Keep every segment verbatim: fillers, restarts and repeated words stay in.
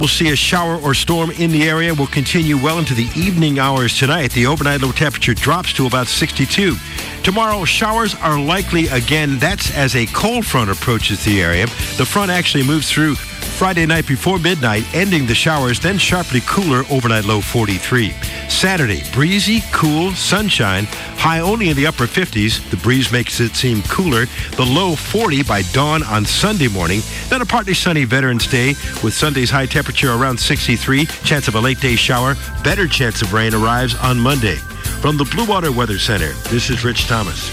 We'll see a shower or storm in the area. Will continue well into the evening hours tonight. The overnight low temperature drops to about sixty-two. Tomorrow, showers are likely again. That's as a cold front approaches the area. The front actually moves through Friday night before midnight, ending the showers, then sharply cooler, overnight low forty-three. Saturday, breezy, cool, sunshine, high only in the upper fifties. The breeze makes it seem cooler. The low forty by dawn on Sunday morning. Then a partly sunny Veterans Day with Sunday's high temperature around sixty-three. Chance of a late day shower. Better chance of rain arrives on Monday. From the Blue Water Weather Center, this is Rich Thomas.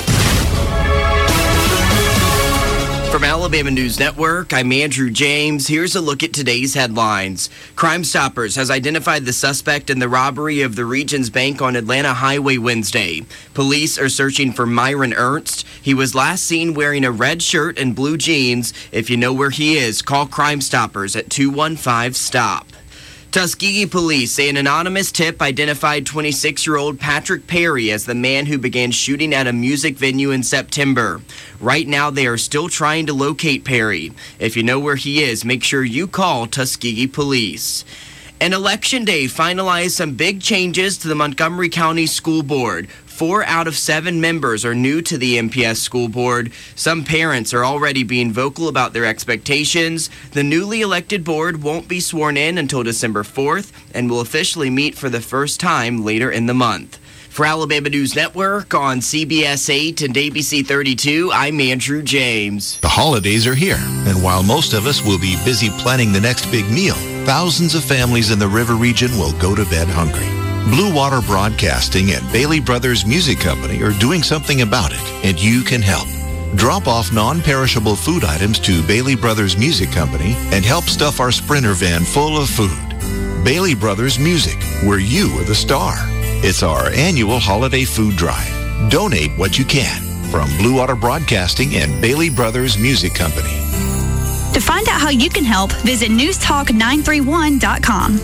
From Alabama News Network, I'm Andrew James. Here's a look at today's headlines. Crime Stoppers has identified the suspect in the robbery of the Regions Bank on Atlanta Highway Wednesday. Police are searching for Myron Ernst. He was last seen wearing a red shirt and blue jeans. If you know where he is, call Crime Stoppers at two one five stop. Tuskegee police say an anonymous tip identified twenty-six-year-old Patrick Perry as the man who began shooting at a music venue in September. Right now, they are still trying to locate Perry. If you know where he is, make sure you call Tuskegee police. And Election Day finalized some big changes to the Montgomery County School Board. Four out of seven members are new to the M P S school board. Some parents are already being vocal about their expectations. The newly elected board won't be sworn in until December fourth and will officially meet for the first time later in the month. For Alabama News Network on C B S eight and A B C thirty-two, I'm Andrew James. The holidays are here, and while most of us will be busy planning the next big meal, thousands of families in the river region will go to bed hungry. Blue Water Broadcasting and Bailey Brothers Music Company are doing something about it, and you can help. Drop off non-perishable food items to Bailey Brothers Music Company and help stuff our Sprinter van full of food. Bailey Brothers Music, where you are the star. It's our annual holiday food drive. Donate what you can. From Blue Water Broadcasting and Bailey Brothers Music Company. To find out how you can help, visit news talk nine three one dot com.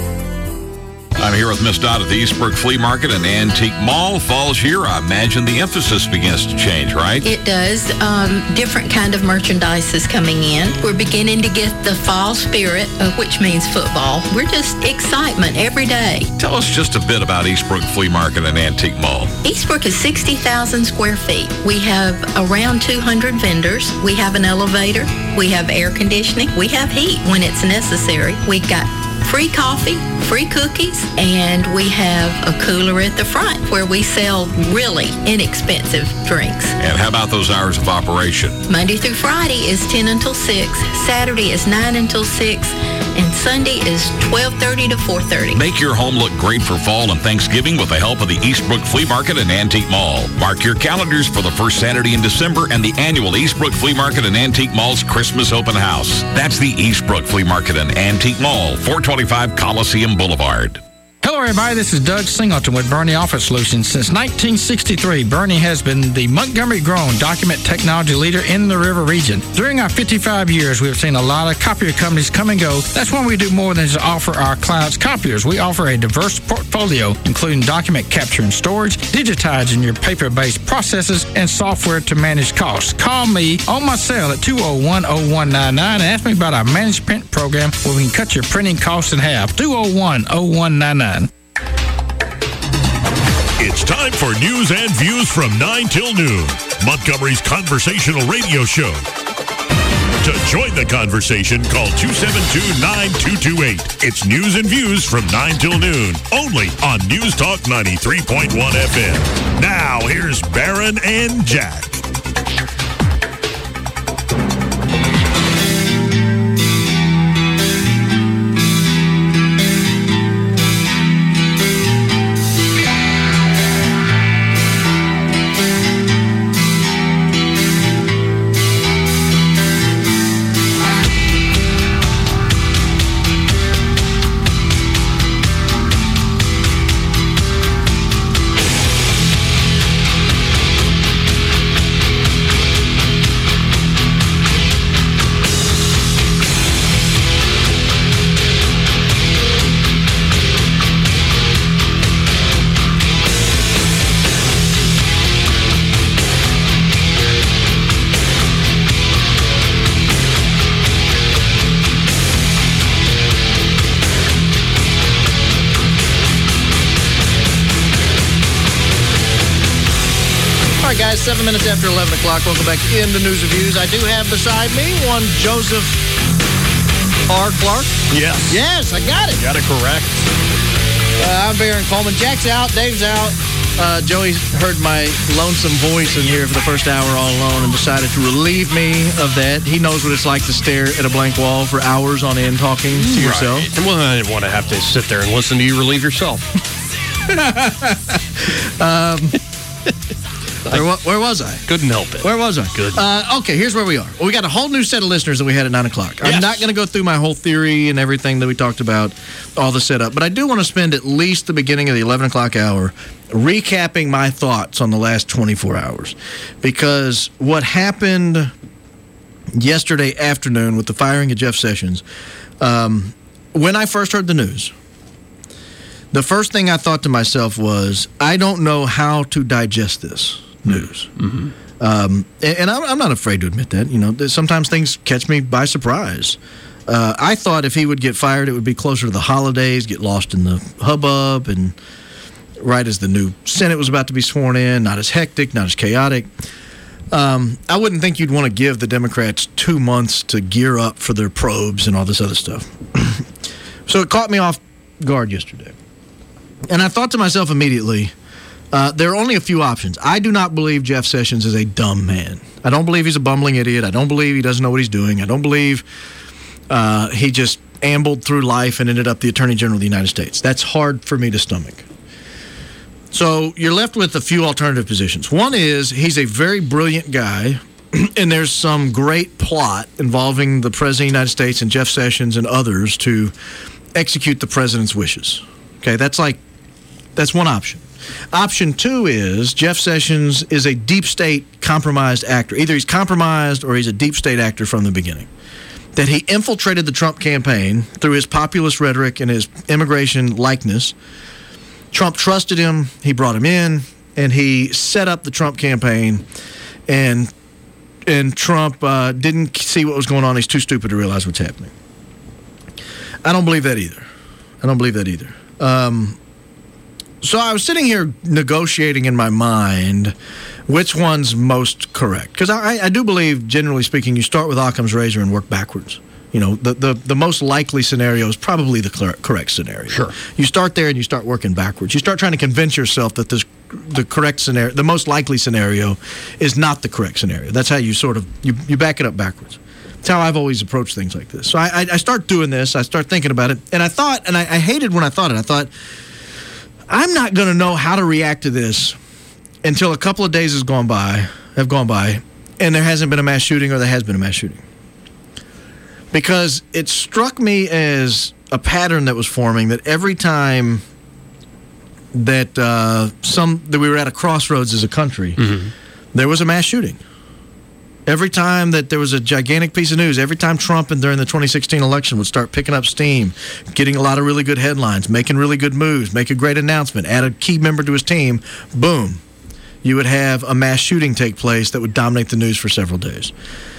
I'm here with Miss Dot at the Eastbrook Flea Market and Antique Mall. Fall's here. I imagine the emphasis begins to change, right? It does. Um, different kind of merchandise is coming in. We're beginning to get the fall spirit, uh, which means football. We're just excitement every day. Tell us just a bit about Eastbrook Flea Market and Antique Mall. Eastbrook is sixty thousand square feet. We have around two hundred vendors. We have an elevator. We have air conditioning. We have heat when it's necessary. We got free coffee, free cookies, and we have a cooler at the front where we sell really inexpensive drinks. And how about those hours of operation? Monday through Friday is ten until six, Saturday is nine until six, and Sunday is twelve thirty to four thirty. Make your home look great for fall and Thanksgiving with the help of the Eastbrook Flea Market and Antique Mall. Mark your calendars for the first Saturday in December and the annual Eastbrook Flea Market and Antique Mall's Christmas Open House. That's the Eastbrook Flea Market and Antique Mall, four twenty-five Coliseum Boulevard. Hello, everybody. This is Doug Singleton with Bernie Office Solutions. Since nineteen sixty-three, Bernie has been the Montgomery-grown document technology leader in the River region. During our fifty-five years, we have seen a lot of copier companies come and go. That's when we do more than just offer our clients copiers. We offer a diverse portfolio, including document capture and storage, digitizing your paper-based processes, and software to manage costs. Call me on my cell at two oh one oh one nine nine and ask me about our managed print program where we can cut your printing costs in half. two oh one oh one nine nine. It's time for news and views from nine till noon. Montgomery's conversational radio show. To join the conversation, call two seven two, nine two two eight. It's news and views from nine till noon, only on News Talk ninety-three point one F M. Now, here's Barron and Jack. seven minutes after eleven o'clock. Welcome back into News and Views. I do have beside me one Joseph R. Clark. Yes. Yes, I got it. Got it correct. Uh, I'm Baron Coleman. Jack's out. Dave's out. Uh, Joey heard my lonesome voice in here for the first hour all alone and decided to relieve me of that. He knows what it's like to stare at a blank wall for hours on end talking to yourself. Right. Well, I didn't want to have to sit there and listen to you relieve yourself. um, where, where was I? Couldn't help it. Where was I? Good. Uh, okay, here's where we are. Well, we got a whole new set of listeners that we had at nine o'clock. Yes. I'm not going to go through my whole theory and everything that we talked about, all the setup, but I do want to spend at least the beginning of the eleven o'clock hour recapping my thoughts on the last twenty-four hours. Because what happened yesterday afternoon with the firing of Jeff Sessions, um, when I first heard the news, the first thing I thought to myself was, I don't know how to digest this news. Mm-hmm. Um, and and I'm, I'm not afraid to admit that. You know, sometimes things catch me by surprise. Uh, I thought if he would get fired, it would be closer to the holidays, get lost in the hubbub, and right as the new Senate was about to be sworn in, not as hectic, not as chaotic. Um, I wouldn't think you'd want to give the Democrats two months to gear up for their probes and all this other stuff. So it caught me off guard yesterday. And I thought to myself immediately, uh, there are only a few options. I do not believe Jeff Sessions is a dumb man. I don't believe he's a bumbling idiot. I don't believe he doesn't know what he's doing. I don't believe uh, he just ambled through life and ended up the Attorney General of the United States. That's hard for me to stomach. So you're left with a few alternative positions. One is he's a very brilliant guy, and there's some great plot involving the President of the United States and Jeff Sessions and others to execute the president's wishes. Okay, that's like, that's one option. Option two is Jeff Sessions is a deep state compromised actor. Either he's compromised or he's a deep state actor from the beginning. That he infiltrated the Trump campaign through his populist rhetoric and his immigration likeness. Trump trusted him, he brought him in, and he set up the Trump campaign, and and Trump uh, didn't see what was going on. He's too stupid to realize what's happening. I don't believe that either. I don't believe that either. Um, so I was sitting here negotiating in my mind which one's most correct. Because I, I do believe, generally speaking, you start with Occam's razor and work backwards. You know, the, the, the most likely scenario is probably the cl- correct scenario. Sure. You start there and you start working backwards. You start trying to convince yourself that this, the correct scenario, the most likely scenario is not the correct scenario. That's how you sort of, you, you back it up backwards. That's how I've always approached things like this. So I, I, I start doing this. I start thinking about it. And I thought, and I, I hated when I thought it, I thought, I'm not going to know how to react to this until a couple of days has gone by, have gone by, and there hasn't been a mass shooting or there has been a mass shooting. Because it struck me as a pattern that was forming that every time that uh, some that we were at a crossroads as a country, mm-hmm. there was a mass shooting. Every time that there was a gigantic piece of news, every time Trump and during the twenty sixteen election would start picking up steam, getting a lot of really good headlines, making really good moves, make a great announcement, add a key member to his team, boom, you would have a mass shooting take place that would dominate the news for several days.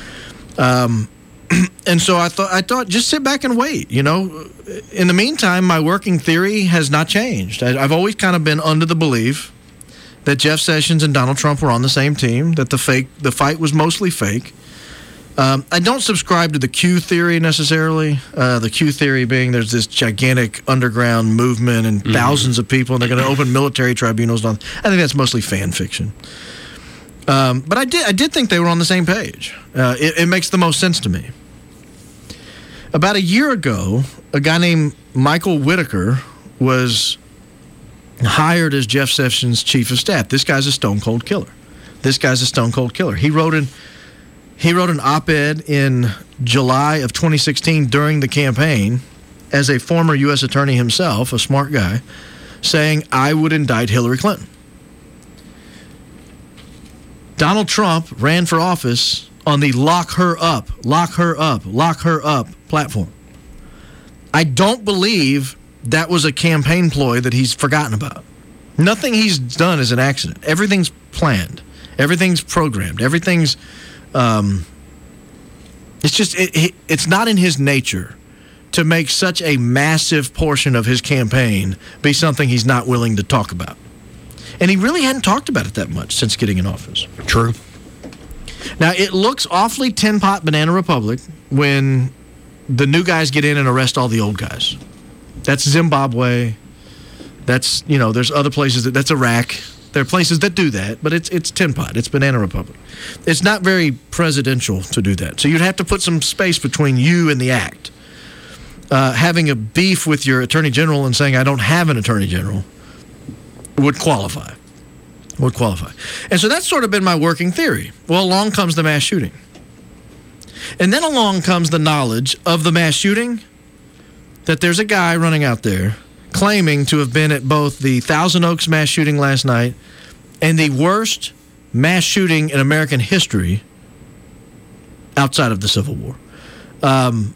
Um, and so I thought, I thought, just sit back and wait. You know, in the meantime, my working theory has not changed. I, I've always kind of been under the belief that Jeff Sessions and Donald Trump were on the same team, that the fake, the fight was mostly fake. Um, I don't subscribe to the Q theory necessarily. Uh, the Q theory being there's this gigantic underground movement and mm-hmm. thousands of people, and they're going to open military tribunals. On. I think that's mostly fan fiction. Um, but I did, I did think they were on the same page. Uh, it, it makes the most sense to me. About a year ago, a guy named Michael Whitaker was hired as Jeff Sessions' chief of staff. This guy's a stone cold killer. This guy's a stone cold killer. He wrote an he wrote an op-ed in July of twenty sixteen during the campaign as a former U S attorney himself, a smart guy, saying, I would indict Hillary Clinton. Donald Trump ran for office on the lock her up, lock her up, lock her up platform. I don't believe that was a campaign ploy that he's forgotten about. Nothing he's done is an accident. Everything's planned. Everything's programmed. Everything's, um, it's just, it, it, it's not in his nature to make such a massive portion of his campaign be something he's not willing to talk about. And he really hadn't talked about it that much since getting in office. True. Now, it looks awfully tin pot Banana Republic when the new guys get in and arrest all the old guys. That's Zimbabwe. That's, you know, there's other places. That, that's Iraq. There are places that do that, but it's it's tin pot. It's Banana Republic. It's not very presidential to do that. So you'd have to put some space between you and the act. Uh, having a beef with your attorney general and saying, I don't have an attorney general, would qualify. Would qualify. And so that's sort of been my working theory. Well, along comes the mass shooting. And then along comes the knowledge of the mass shooting, that there's a guy running out there claiming to have been at both the Thousand Oaks mass shooting last night and the worst mass shooting in American history outside of the Civil War, um,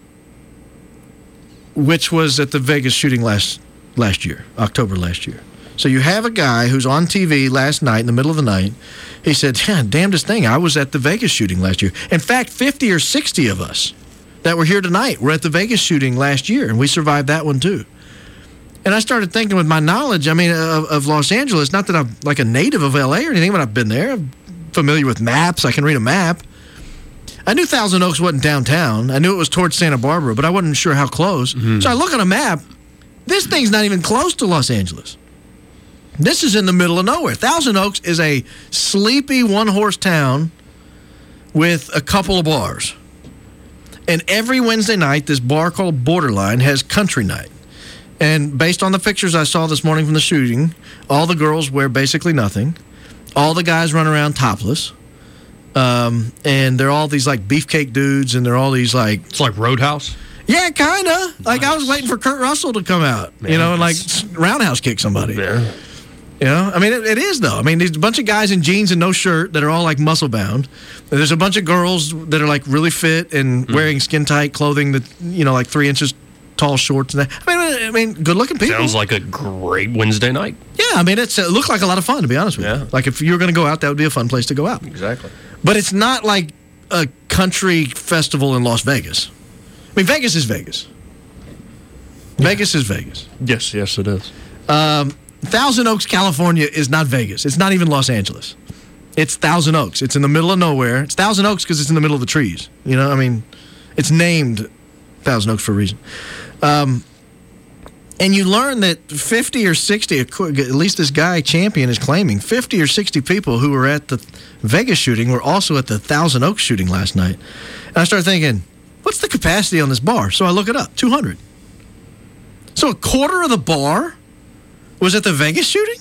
which was at the Vegas shooting last last year, October last year. So you have a guy who's on T V last night in the middle of the night. He said, yeah, damnedest thing, I was at the Vegas shooting last year. In fact, fifty or sixty of us that were here tonight were at the Vegas shooting last year, and we survived that one too. And I started thinking with my knowledge, I mean, of, of Los Angeles, not that I'm like a native of L A or anything, but I've been there. I'm familiar with maps. I can read a map. I knew Thousand Oaks wasn't downtown. I knew it was towards Santa Barbara, but I wasn't sure how close. Mm-hmm. So I look on a map. This thing's not even close to Los Angeles. This is in the middle of nowhere. Thousand Oaks is a sleepy one-horse town with a couple of bars. And every Wednesday night, this bar called Borderline has country night. And based on the pictures I saw this morning from the shooting, all the girls wear basically nothing. All the guys run around topless. Um, and they're all these, like, beefcake dudes, and they're all these, like... It's like Roadhouse? Yeah, kind of. Nice. Like, I was waiting for Kurt Russell to come out, Man, you know, and, like, roundhouse kick somebody. Yeah. You know? I mean, it, it is, though. I mean, there's a bunch of guys in jeans and no shirt that are all, like, muscle-bound. There's a bunch of girls that are, like, really fit and mm. wearing skin-tight clothing that, you know, like, three inches tall shorts and that. I mean, I mean, good-looking people. Sounds like a great Wednesday night. Yeah, I mean, it's, it looked like a lot of fun, to be honest with yeah. you. Like, if you were going to go out, that would be a fun place to go out. Exactly. But it's not like a country festival in Las Vegas. I mean, Vegas is Vegas. Yeah. Vegas is Vegas. Yes, yes, it is. Um, Thousand Oaks, California is not Vegas. It's not even Los Angeles. It's Thousand Oaks. It's in the middle of nowhere. It's Thousand Oaks because it's in the middle of the trees. You know, I mean, it's named Thousand Oaks for a reason. Um, and you learn that fifty or sixty, at least this guy Champion is claiming, fifty or sixty people who were at the Vegas shooting were also at the Thousand Oaks shooting last night. And I started thinking, what's the capacity on this bar? So I look it up, two hundred. So a quarter of the bar was at the Vegas shooting?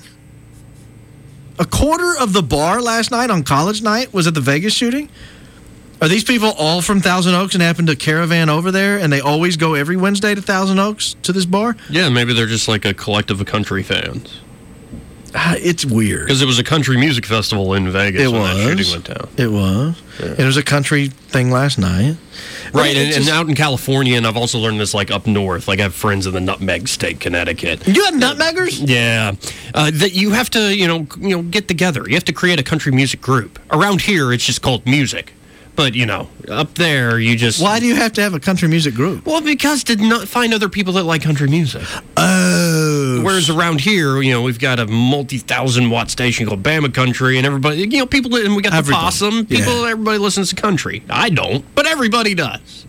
A quarter of the bar last night on college night was at the Vegas shooting? Are these people all from Thousand Oaks and happen to caravan over there, and they always go every Wednesday to Thousand Oaks to this bar? Yeah, maybe they're just like a collective of country fans. Uh, it's weird. Because it was a country music festival in Vegas it when was. that shooting went down. It was. Yeah. And it was a country thing last night. Right, and, just, and out in California, and I've also learned this like up north. Like I have friends in the Nutmeg State, Connecticut. You have nutmeggers? Yeah. Uh, that you have to, you know, you know, get together. You have to create a country music group. Around here, it's just called music. But, you know, up there, you just... Why do you have to have a country music group? Well, because to not find other people that like country music. Oh. Whereas around here, you know, we've got a multi-thousand watt station called Bama Country, and everybody, you know, people, and we got everybody. the Possum. People, yeah. Everybody listens to country. I don't, but everybody does.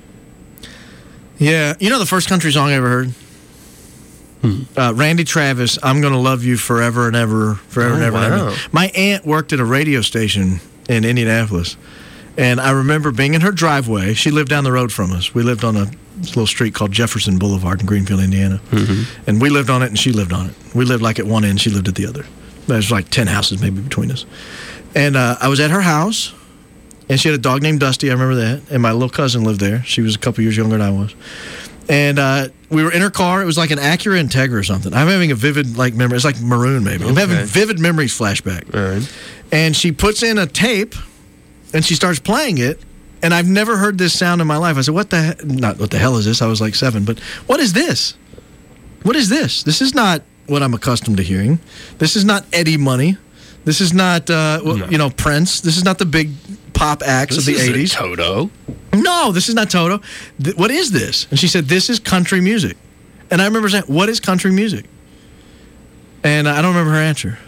Yeah. You know the first country song I ever heard? Hmm. Uh, Randy Travis, I'm Gonna Love You Forever and Ever, Forever oh, and Ever. Wow. And ever. My aunt worked at a radio station in Indianapolis. And I remember being in her driveway. She lived down the road from us. We lived on a little street called Jefferson Boulevard in Greenfield, Indiana. Mm-hmm. And we lived on it, and she lived on it. We lived like at one end, she lived at the other. There's like ten houses maybe between us. And uh, I was at her house, and she had a dog named Dusty. I remember that. And my little cousin lived there. She was a couple years younger than I was. And uh, we were in her car. It was like an Acura Integra or something. I'm having a vivid like memory. It's like maroon maybe. Okay. I'm having vivid memories flashback. All right. And she puts in a tape. And she starts playing it, and I've never heard this sound in my life. I said, what the, not what the hell is this? I was like seven, but what is this? What is this? This is not what I'm accustomed to hearing. This is not Eddie Money. This is not, uh, well, no. you know, Prince. This is not the big pop acts this of the eighties. Toto. No, this is not Toto. Th- what is this? And she said, this is country music. And I remember saying, what is country music? And uh, I don't remember her answer.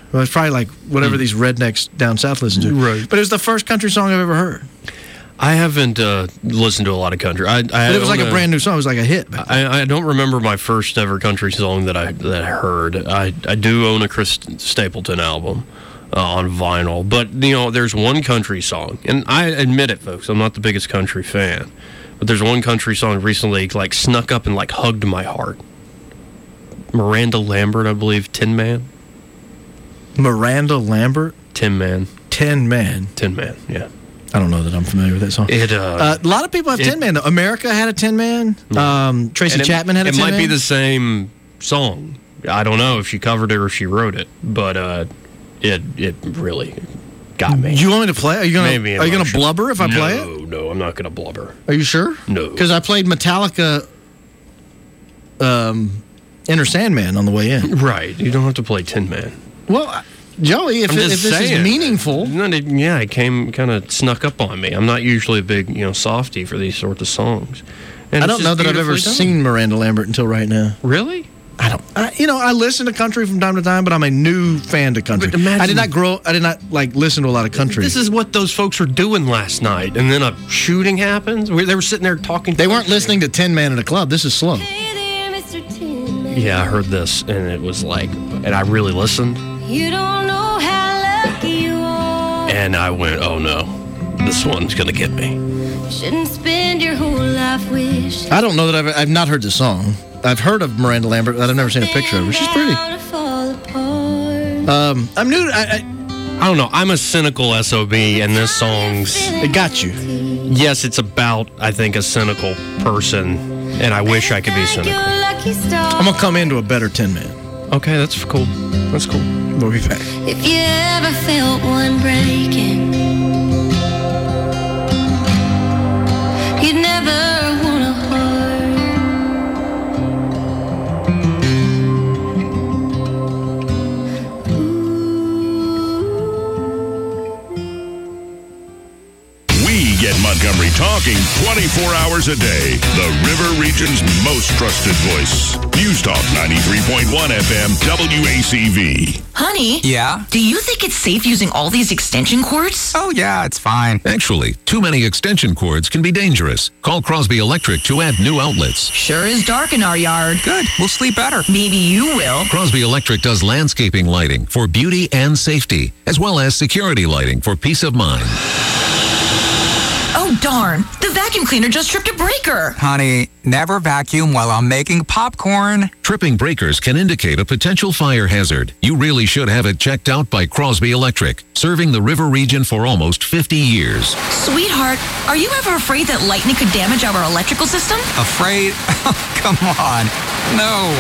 Well, it's probably like whatever mm. these rednecks down south listen to. Right. But it was the first country song I've ever heard. I haven't uh, listened to a lot of country. I, I but it was like a, a brand new song. It was like a hit. I, I don't remember my first ever country song that I that I heard. I, I do own a Chris Stapleton album uh, on vinyl. But, you know, there's one country song. And I admit it, folks. I'm not the biggest country fan. But there's one country song recently, like, snuck up and, like, hugged my heart. Miranda Lambert, I believe, Tin Man. Miranda Lambert? Tin Man. Tin Man. Tin Man, yeah. I don't know that I'm familiar with that song. It, uh, uh, a lot of people have it, Tin Man. America had a Tin Man. Um, Tracy it, Chapman had a Tin Man. It might be the same song. I don't know if she covered it or she wrote it, but uh, it it really got me. You want me to play? Are you gonna Maybe Are you gonna blubber if I no, play it? No, no, I'm not gonna blubber. Are you sure? No, because I played Metallica. Um, Enter Sandman on the way in. Right. You don't have to play Tin Man. Well, Joey, if, it, if this saying, is meaningful. Yeah, it came kind of snuck up on me. I'm not usually a big, you know, softie for these sorts of songs. And I don't know that I've ever done. seen Miranda Lambert until right now. Really? I don't. I, you know, I listen to country from time to time, but I'm a new fan to country. Imagine, I did not grow. I did not like listen to a lot of country. This is what those folks were doing last night, and then a shooting happens. They were sitting there talking. They weren't listening to Tin Man at a club. This is slow. Yeah, I heard this, and it was like, and I really listened. You don't know how lucky you are. And I went, oh no, this one's gonna get me. Shouldn't spend your whole life wishing. I don't know that I've I've not heard the song. I've heard of Miranda Lambert, but I've never seen a picture of her. She's pretty. Um, I'm new. To, I, I I don't know. I'm a cynical S O B, and this song's it got you. Yes, it's about I think a cynical person, and I wish I could be cynical. I'm gonna come into a better Tin Man. Okay, that's cool. That's cool. We'll be back. If you ever felt one breaking, you'd never want a heart. We get Montgomery talking twenty-four hours a day. The River Region's most trusted voice. News Talk ninety-three point one F M W A C V. Honey? Yeah? Do you think it's safe using all these extension cords? Oh, yeah, it's fine. Actually, too many extension cords can be dangerous. Call Crosby Electric to add new outlets. Sure is dark in our yard. Good. We'll sleep better. Maybe you will. Crosby Electric does landscaping lighting for beauty and safety, as well as security lighting for peace of mind. Oh, darn. The vacuum cleaner just tripped a breaker. Honey, never vacuum while I'm making popcorn. Tripping breakers can indicate a potential fire hazard. You really should have it checked out by Crosby Electric, serving the River region for almost fifty years. Sweetheart, are you ever afraid that lightning could damage our electrical system? Afraid? Oh, come on. No.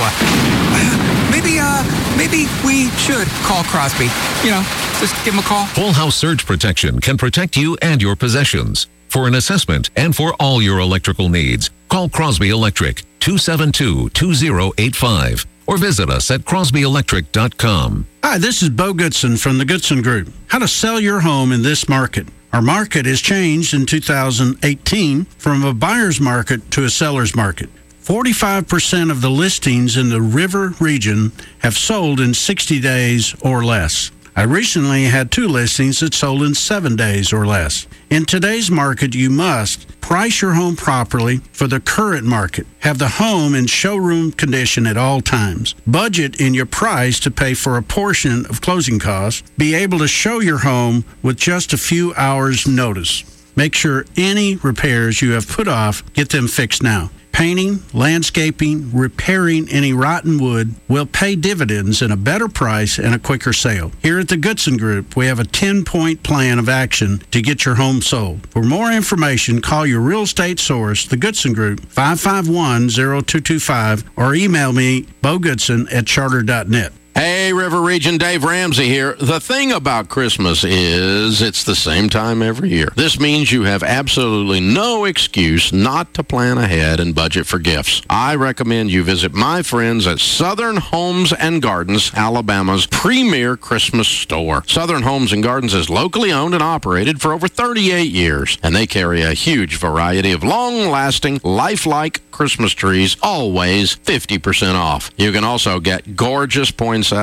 Maybe, uh, maybe we should call Crosby. You know, just give him a call. Whole house surge protection can protect you and your possessions. For an assessment and for all your electrical needs, call Crosby Electric, two seven two, two zero eight five, or visit us at crosby electric dot com. Hi, this is Bo Goodson from the Goodson Group. How to sell your home in this market. Our market has changed in two thousand eighteen from a buyer's market to a seller's market. forty-five percent of the listings in the River region have sold in sixty days or less. I recently had two listings that sold in seven days or less. In today's market, you must price your home properly for the current market. Have the home in showroom condition at all times. Budget in your price to pay for a portion of closing costs. Be able to show your home with just a few hours' notice. Make sure any repairs you have put off, get them fixed now. Painting, landscaping, repairing any rotten wood will pay dividends in a better price and a quicker sale. Here at the Goodson Group, we have a ten-point plan of action to get your home sold. For more information, call your real estate source, the Goodson Group, five five one, zero two two five, or email me, bogoodson at charter dot net. Hey, River Region, Dave Ramsey here. The thing about Christmas is it's the same time every year. This means you have absolutely no excuse not to plan ahead and budget for gifts. I recommend you visit my friends at Southern Homes and Gardens, Alabama's premier Christmas store. Southern Homes and Gardens is locally owned and operated for over thirty-eight years, and they carry a huge variety of long-lasting, lifelike Christmas trees, always fifty percent off. You can also get gorgeous poinsettia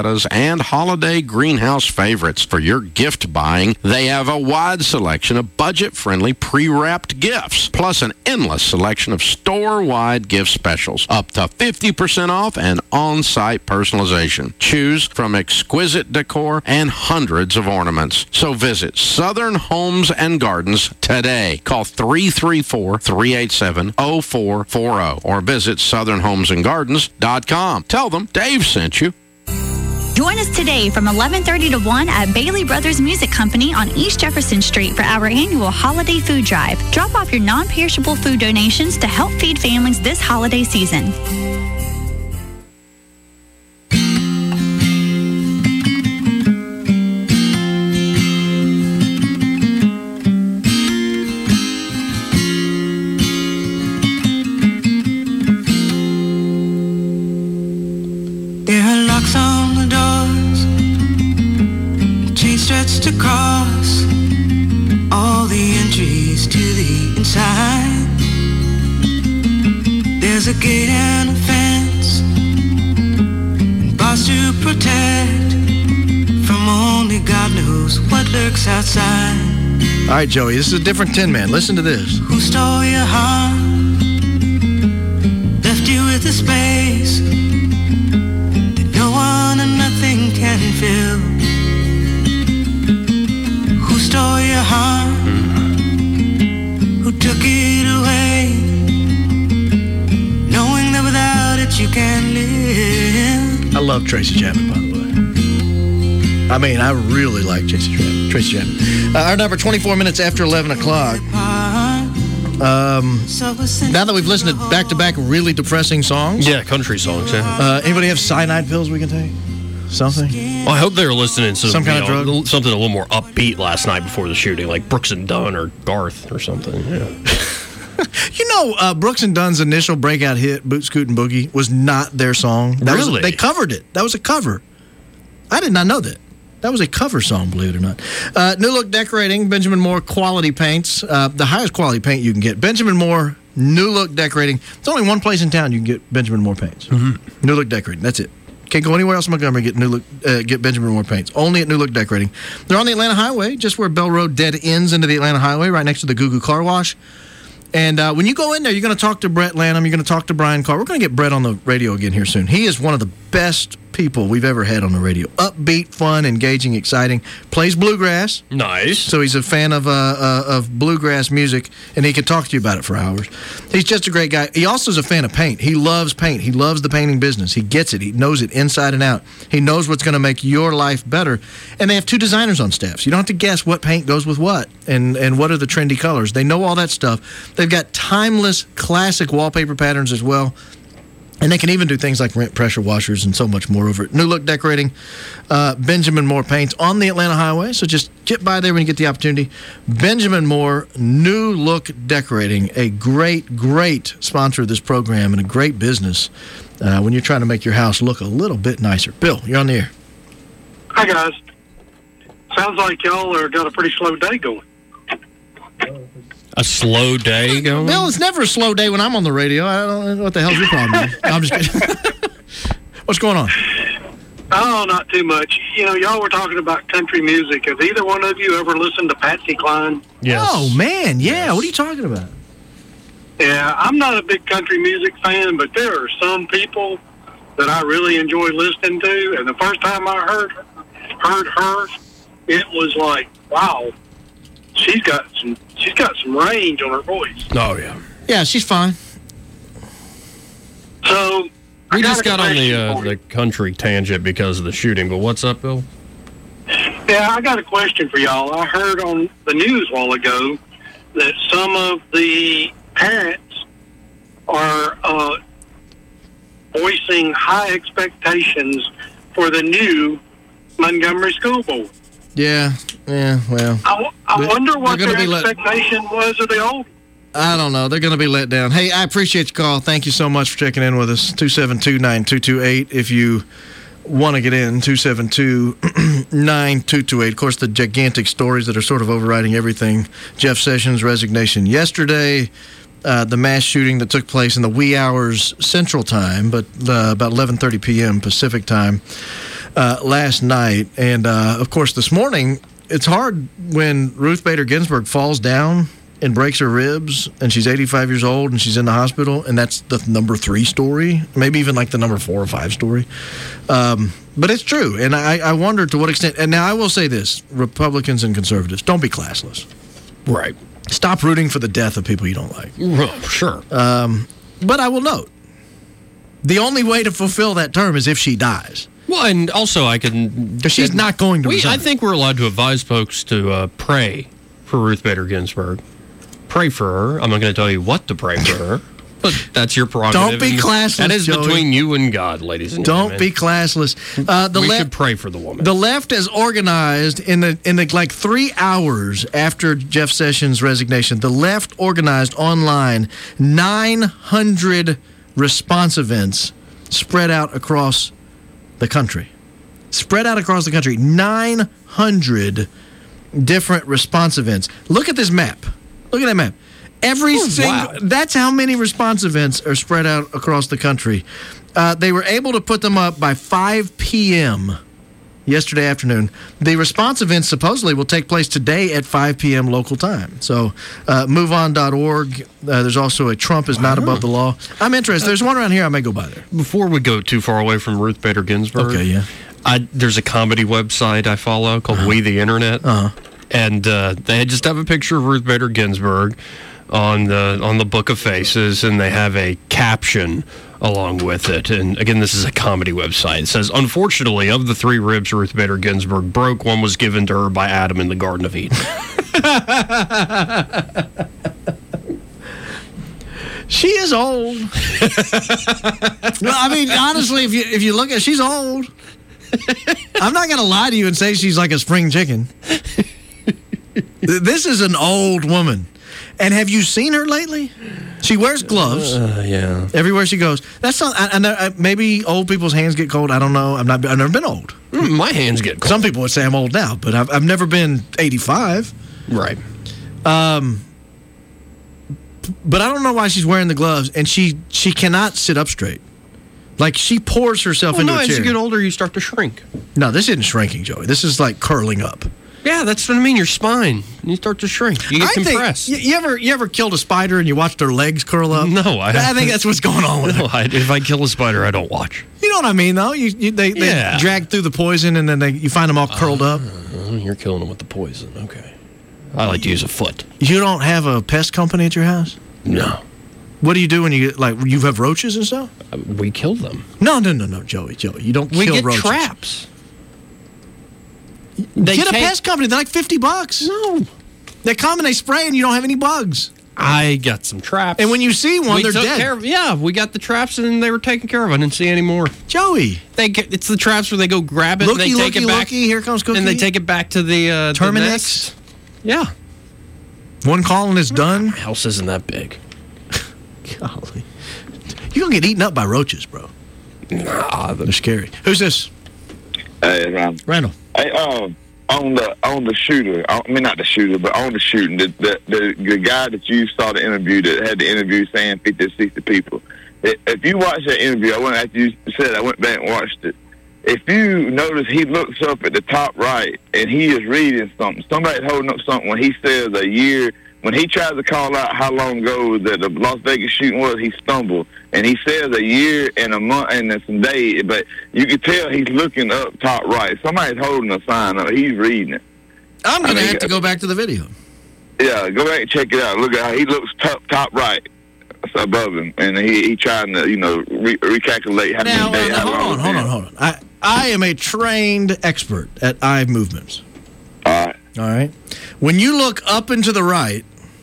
pinatatas, and holiday greenhouse favorites. For your gift buying, they have a wide selection of budget-friendly pre-wrapped gifts, plus an endless selection of store-wide gift specials, up to fifty percent off and on-site personalization. Choose from exquisite decor and hundreds of ornaments. So visit Southern Homes and Gardens today. Call three three four, three eight seven, zero four four zero or visit southern homes and gardens dot com. Tell them Dave sent you. Join us today from eleven thirty to one at Bailey Brothers Music Company on East Jefferson Street for our annual holiday food drive. Drop off your non-perishable food donations to help feed families this holiday season. Stretched across all the entries to the inside. There's a gate and a fence, and bars to protect from only God knows what lurks outside. All right, Joey, this is a different Tin Man. Listen to this. Who stole your heart, left you with a space that no one and nothing can fill. Who stole your heart? Who took it away? Knowing that without it you can't live. I love Tracy Chapman, by the way. I mean, I really like Tracy Chapman. Tracy Chapman. Uh, our number, twenty-four minutes after eleven o'clock. Um, now that we've listened to back-to-back really depressing songs. Yeah, country songs, yeah. Uh, anybody have cyanide pills we can take? Something? Well, I hope they were listening to some kind of know, drug? something a little more upbeat last night before the shooting, like Brooks and Dunn or Garth or something. Yeah. You know, uh, Brooks and Dunn's initial breakout hit, Boot Scoot and Boogie, was not their song. That Really? Was, they covered it. That was a cover. I did not know that. That was a cover song, believe it or not. Uh, New Look Decorating, Benjamin Moore Quality Paints. Uh, the highest quality paint you can get. Benjamin Moore New Look Decorating. It's only one place in town you can get Benjamin Moore paints. Mm-hmm. New Look Decorating. That's it. Can't go anywhere else in Montgomery and get New Look, uh, get Benjamin Moore paints. Only at New Look Decorating. They're on the Atlanta Highway, just where Bell Road dead ends into the Atlanta Highway, right next to the Goo Goo Car Wash. And uh, when you go in there, you're going to talk to Brett Lanham. You're going to talk to Brian Carr. We're going to get Brett on the radio again here soon. He is one of the best people we've ever had on the radio. Upbeat, fun, engaging, exciting. Plays bluegrass. Nice. So he's a fan of uh, uh, of bluegrass music, and he can talk to you about it for hours. He's just a great guy. He also is a fan of paint. He loves paint. He loves the painting business. He gets it. He knows it inside and out. He knows what's going to make your life better. And they have two designers on staff, so you don't have to guess what paint goes with what and, and what are the trendy colors. They know all that stuff. They've got timeless, classic wallpaper patterns as well. And they can even do things like rent pressure washers and so much more over at New Look Decorating, uh, Benjamin Moore Paints on the Atlanta Highway. So just get by there when you get the opportunity. Benjamin Moore, New Look Decorating, a great, great sponsor of this program and a great business uh, when you're trying to make your house look a little bit nicer. Bill, you're on the air. Hi, guys. Sounds like y'all are got a pretty slow day going. A slow day going? Bill, it's never a slow day when I'm on the radio. I don't know what the hell's your problem. No, I'm just kidding. What's going on? Oh, not too much. You know, y'all were talking about country music. Have either one of you ever listened to Patsy Cline? Yes. Oh, man, yeah. Yes. What are you talking about? Yeah, I'm not a big country music fan, but there are some people that I really enjoy listening to. And the first time I heard heard her, it was like, wow. She's got some. She's got some range on her voice. Oh yeah. Yeah, she's fine. So we just got on the uh, the country tangent because of the shooting. But what's up, Bill? Yeah, I got a question for y'all. I heard on the news a while ago that some of the parents are uh, voicing high expectations for the new Montgomery School Board. Yeah, yeah, well. I, I wonder what their let, expectation was of the old. I don't know. They're going to be let down. Hey, I appreciate your call. Thank you so much for checking in with us. two seven two, nine two two eight if you want to get in. two seven two, nine two two eight. Of course, the gigantic stories that are sort of overriding everything. Jeff Sessions' resignation yesterday. Uh, the mass shooting that took place in the wee hours Central Time, but uh, about eleven thirty p.m. Pacific Time. uh, last night. And, uh, of course, this morning, it's hard when Ruth Bader Ginsburg falls down and breaks her ribs, and she's eighty-five years old, and she's in the hospital, and that's the number three story, maybe even like the number four or five story. Um, but it's true, and I, I wonder to what extent. And now I will say this, Republicans and conservatives, don't be classless. Right. Stop rooting for the death of people you don't like. Oh, sure. Um, but I will note, the only way to fulfill that term is if she dies. Well, and also I can... Because she's not going to we, resign. I think we're allowed to advise folks to uh, pray for Ruth Bader Ginsburg. Pray for her. I'm not going to tell you what to pray for her, but that's your prerogative. Don't be classless, That is Joey. between you and God, ladies and Don't gentlemen. be classless. Uh, the we le- should pray for the woman. The left has organized in the in the like three hours after Jeff Sessions' resignation. The left organized online nine hundred response events spread out across the country. Spread out across the country, nine hundred different response events. Look at this map. Look at that map. Every Oh, single, wow. that's how many response events are spread out across the country. Uh, they were able to put them up by five p.m. yesterday afternoon. The response events supposedly will take place today at five p.m. local time. So uh, move on dot org. Uh, there's also a Trump is not above the law. I'm interested. There's one around here. I may go by there. Before we go too far away from Ruth Bader Ginsburg, Okay, yeah. I, there's a comedy website I follow called Uh-huh. We the Internet, uh-huh. and uh, they just have a picture of Ruth Bader Ginsburg on the on the Book of Faces, and they have a caption along with it. And again, this is a comedy website. It says, "Unfortunately, of the three ribs Ruth Bader Ginsburg broke, one was given to her by Adam in the Garden of Eden." She is old. No, I mean, honestly, if you if you look at, she's old. I'm not going to lie to you and say she's like a spring chicken. This is an old woman. And have you seen her lately? She wears gloves. Uh, yeah. Everywhere she goes. That's not. I, I know, I, maybe old people's hands get cold. I don't know. I'm not. I've never been old. Mm, my hands get cold. Some people would say I'm old now, but I've, I've never been eighty-five. Right. Um. But I don't know why she's wearing the gloves, and she she cannot sit up straight. Like, she pours herself Well, into no, a as chair. you get older, you start to shrink. No, this isn't shrinking, Joey. This is like curling up. Yeah, that's what I mean. Your spine, you start to shrink. You get I think- compressed. you, you ever you ever killed a spider and you watched their legs curl up? No, I I think that's what's going on with No, her. I, if I kill a spider, I don't watch. You know what I mean, though? You, you they, they Yeah. drag through the poison and then they, you find them all curled up. Uh, you're killing them with the poison. Okay. I like to use a foot. You don't have a pest company at your house? No. What do you do when you get, like, you have roaches and stuff? Uh, we kill them. No, no, no, no, Joey, Joey. You don't We kill get roaches. traps. They Get a take- pest company. They're like fifty bucks. No. They come and they spray and you don't have any bugs. I got some traps. And when you see one, we they're took dead. Care of, yeah, we got the traps and they were taken care of. I didn't see any more. Joey. They get, it's the traps where they go grab it Looky, and they take looky, it back. looky. Here comes Cookie. And they take it back to the, uh, the Terminix. nest. Yeah. One call and it's done. My house isn't that big. Golly. You're going to get eaten up by roaches, bro. Nah, They're scary. Who's this? Hey, Randall. Randall. Hey, um, on the on the shooter, I mean not the shooter, but on the shooting, the the, the, the guy that you saw the interview that had the interview saying fifty, sixty people. I- If you watch that interview, I went after you said I went back and watched it. If you notice, he looks up at the top right and he is reading something. Somebody's holding up something when he says a year. When he tries to call out how long ago that the Las Vegas shooting was, he stumbled. And he says a year and a month and then some days, but you can tell he's looking up top right. Somebody's holding a sign up. He's reading it. I'm going to I mean, have to go back to the video. Yeah, go back and check it out. Look at how he looks top top right above him. And he, he trying to, you know, re- recalculate how Now, many days. uh, how hold long on, it's hold been. on, hold on. I, I am a trained expert at eye movements. All right. All right. When you look up and to the right,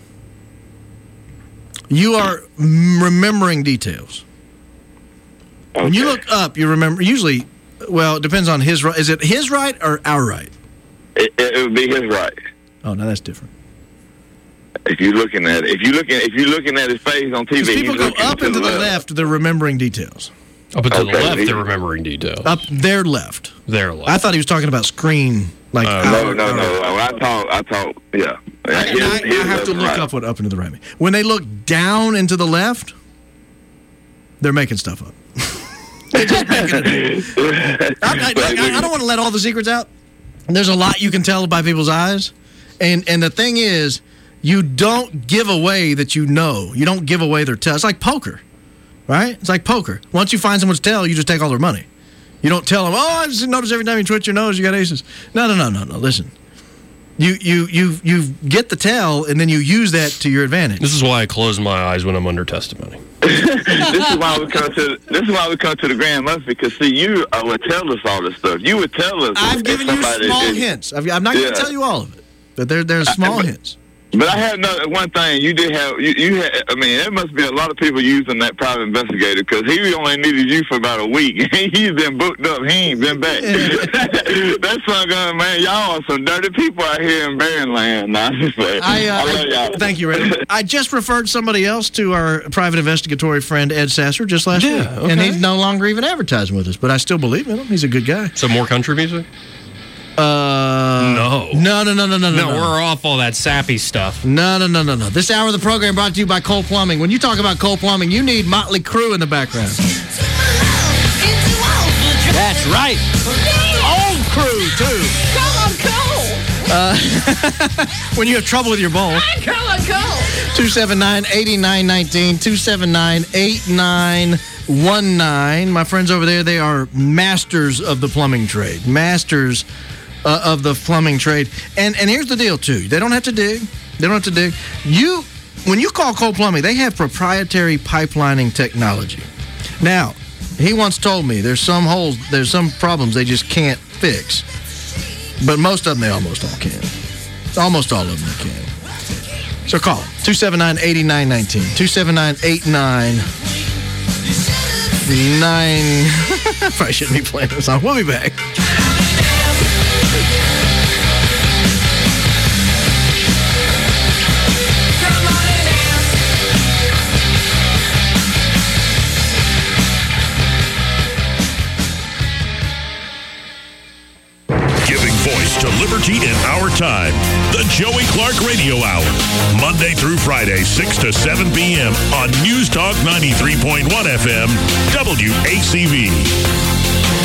you are m- remembering details. When you look up, you remember, usually, well, it depends on his right. Is it his right or our right? It, it, it would be his right. Oh, no, that's different. If you're looking at it, if you looking, if you're looking at his face on T V, Because people he's go looking up to and to the the left, they're remembering details. Up and to the Okay, left, he- they're remembering details. Up their left. Their left. I thought he was talking about screen. Like Uh, No, our- no, our- no. I talk, I talk. Yeah. I, His- I, his I have to left, look right. up what up and to the right means. When they look down and to the left, they're making stuff up. They're just making it. I, I, I, I don't want to let all the secrets out. There's a lot you can tell by people's eyes. And and the thing is, you don't give away that you know. You don't give away their tell. It's like poker, right? It's like poker. Once you find someone's tell, you just take all their money. You don't tell them, oh, I just notice every time you twitch your nose, you got aces. No, no, no, no, no. Listen. You you you you get the tell, and then you use that to your advantage. This is why I close my eyes when I'm under testimony. this is why we come to this is why we come to the Grand Muffin, because see, you uh, would tell us all this stuff. You would tell us. I've given you small is, hints. I've, I'm not yeah. going to tell you all of it, but there there's small I, hints. But I have another one thing. You did have you, you had. I mean, there must be a lot of people using that private investigator, because he only needed you for about a week. He's been booked up. He ain't been back. That son gun, man. Y'all are some dirty people out here in Barrenland. Nah, I'm just saying. I, uh, I love y'all. Thank you, Ray. I just referred somebody else to our private investigatory friend Ed Sasser just last yeah, week, okay. and he's no longer even advertising with us. But I still believe in him. He's a good guy. So more country music? Uh, no. No, no, no, no, no, no. No, we're off all that sappy stuff. No, no, no, no, no. This hour of the program brought to you by Cole Plumbing. When you talk about Cole Plumbing, you need Motley Crue in the background. That's right. Old Crew, too. Come on, Cole. Uh, when you have trouble with your bowl. Come on, Cole. two seven nine, eight nine one nine, two seven nine, eight nine one nine. My friends over there, they are masters of the plumbing trade. Masters uh, of the plumbing trade. And and here's the deal, too. They don't have to dig. They don't have to dig. You, when you call Cole Plumbing, they have proprietary pipelining technology. Now, he once told me there's some holes, there's some problems they just can't fix. But most of them, they almost all can. Almost all of them they can. So call two seven nine, eight nine one nine, two seven nine, eight nine nine. Probably shouldn't be playing this song. We'll be back. Voice to liberty in our time. The Joey Clark Radio Hour. Monday through Friday, six to seven p.m. on News Talk ninety-three point one F M, W A C V.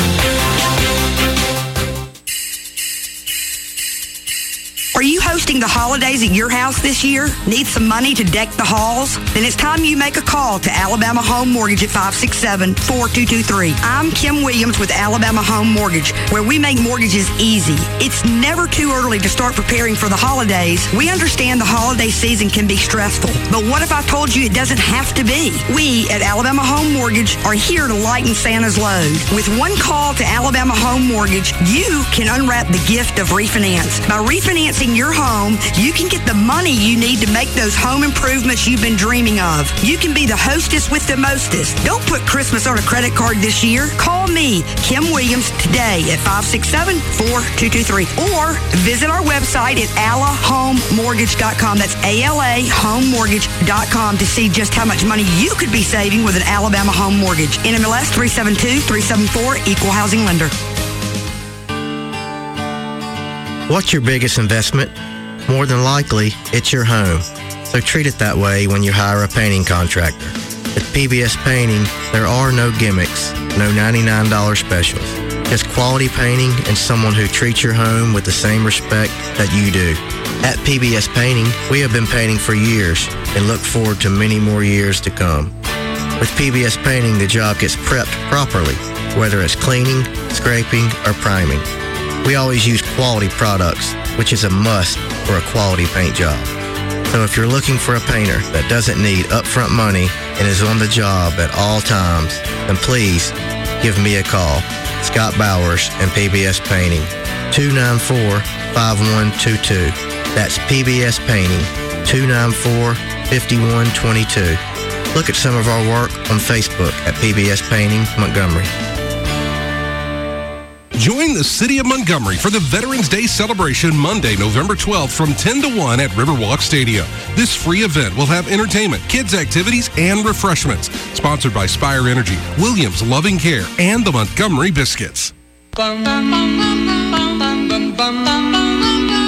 Are you hosting the holidays at your house this year? Need some money to deck the halls? Then it's time you make a call to Alabama Home Mortgage at five six seven, four two two three. I'm Kim Williams with Alabama Home Mortgage, where we make mortgages easy. It's never too early to start preparing for the holidays. We understand the holiday season can be stressful, but what if I told you it doesn't have to be? We at Alabama Home Mortgage are here to lighten Santa's load. With one call to Alabama Home Mortgage, you can unwrap the gift of refinance. By refinancing your home, you can get the money you need to make those home improvements you've been dreaming of. You can be the hostess with the mostest. Don't put Christmas on a credit card this year. Call me, Kim Williams, today at five six seven, four two two three or visit our website at ala home mortgage dot com. That's A L A home mortgage dot com to see just how much money you could be saving with an Alabama Home Mortgage. N M L S three seven two, three seven four, Equal Housing Lender. What's your biggest investment? More than likely, it's your home. So treat it that way when you hire a painting contractor. At P B S Painting, there are no gimmicks, no ninety-nine dollars specials. Just quality painting and someone who treats your home with the same respect that you do. At P B S Painting, we have been painting for years and look forward to many more years to come. With P B S Painting, the job gets prepped properly, whether it's cleaning, scraping, or priming. We always use quality products, which is a must for a quality paint job. So if you're looking for a painter that doesn't need upfront money and is on the job at all times, then please give me a call. Scott Bowers and P B S Painting, two nine four, five one two two. That's P B S Painting, two nine four, five one two two. Look at some of our work on Facebook at P B S Painting Montgomery. Join the City of Montgomery for the Veterans Day celebration Monday, November twelfth from ten to one at Riverwalk Stadium. This free event will have entertainment, kids' activities, and refreshments. Sponsored by Spire Energy, Williams Loving Care, and the Montgomery Biscuits. Mister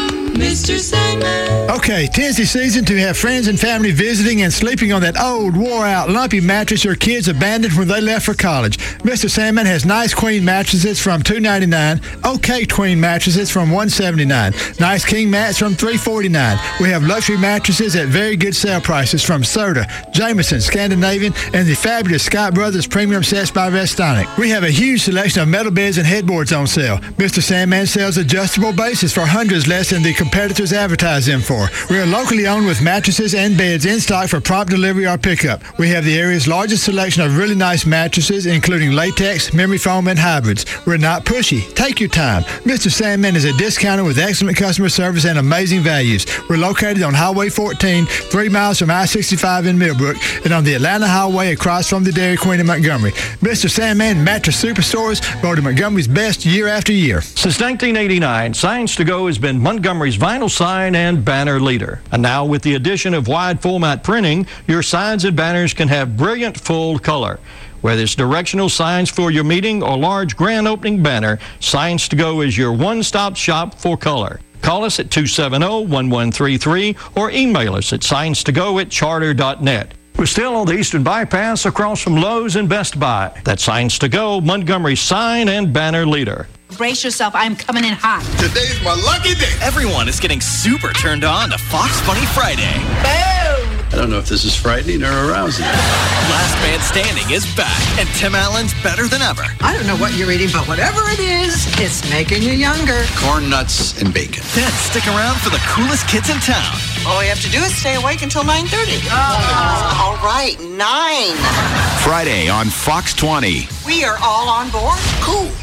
Mister Sandman. Okay, 'tis the season to have friends and family visiting and sleeping on that old, wore-out, lumpy mattress your kids abandoned when they left for college. Mister Sandman has nice queen mattresses from two ninety-nine, okay queen mattresses from one seventy-nine, nice king mats from three forty-nine. We have luxury mattresses at very good sale prices from Serta, Jameson, Scandinavian, and the fabulous Scott Brothers premium sets by Restonic. We have a huge selection of metal beds and headboards on sale. Mister Sandman sells adjustable bases for hundreds less than the competitors advertise them for. We are locally owned with mattresses and beds in stock for prompt delivery or pickup. We have the area's largest selection of really nice mattresses, including latex, memory foam, and hybrids. We're not pushy. Take your time. Mister Sandman is a discounter with excellent customer service and amazing values. We're located on Highway fourteen, three miles from I sixty-five in Millbrook, and on the Atlanta Highway across from the Dairy Queen in Montgomery. Mister Sandman Mattress Superstores, voted Montgomery's best year after year. Since nineteen eighty-nine, Signs to Go has been Montgomery's vinyl sign and banner leader. And now with the addition of wide format printing, your signs and banners can have brilliant full color. Whether it's directional signs for your meeting or large grand opening banner, Signs to Go is your one-stop shop for color. Call us at two seven zero, one one three three or email us at signs to go at charter dot net. We're still on the Eastern Bypass across from Lowe's and Best Buy. That's Signs to Go, Montgomery's sign and banner leader. Brace yourself, I'm coming in hot. Today's my lucky day. Everyone is getting super turned on to Fox Funny Friday. Boom! I don't know if this is frightening or arousing. Last Man Standing is back, and Tim Allen's better than ever. I don't know what you're eating, but whatever it is, it's making you younger. Corn nuts and bacon. Then stick around for the coolest kids in town. All we have to do is stay awake until nine thirty. Oh. All right, nine. Friday on Fox twenty. We are all on board? Cool.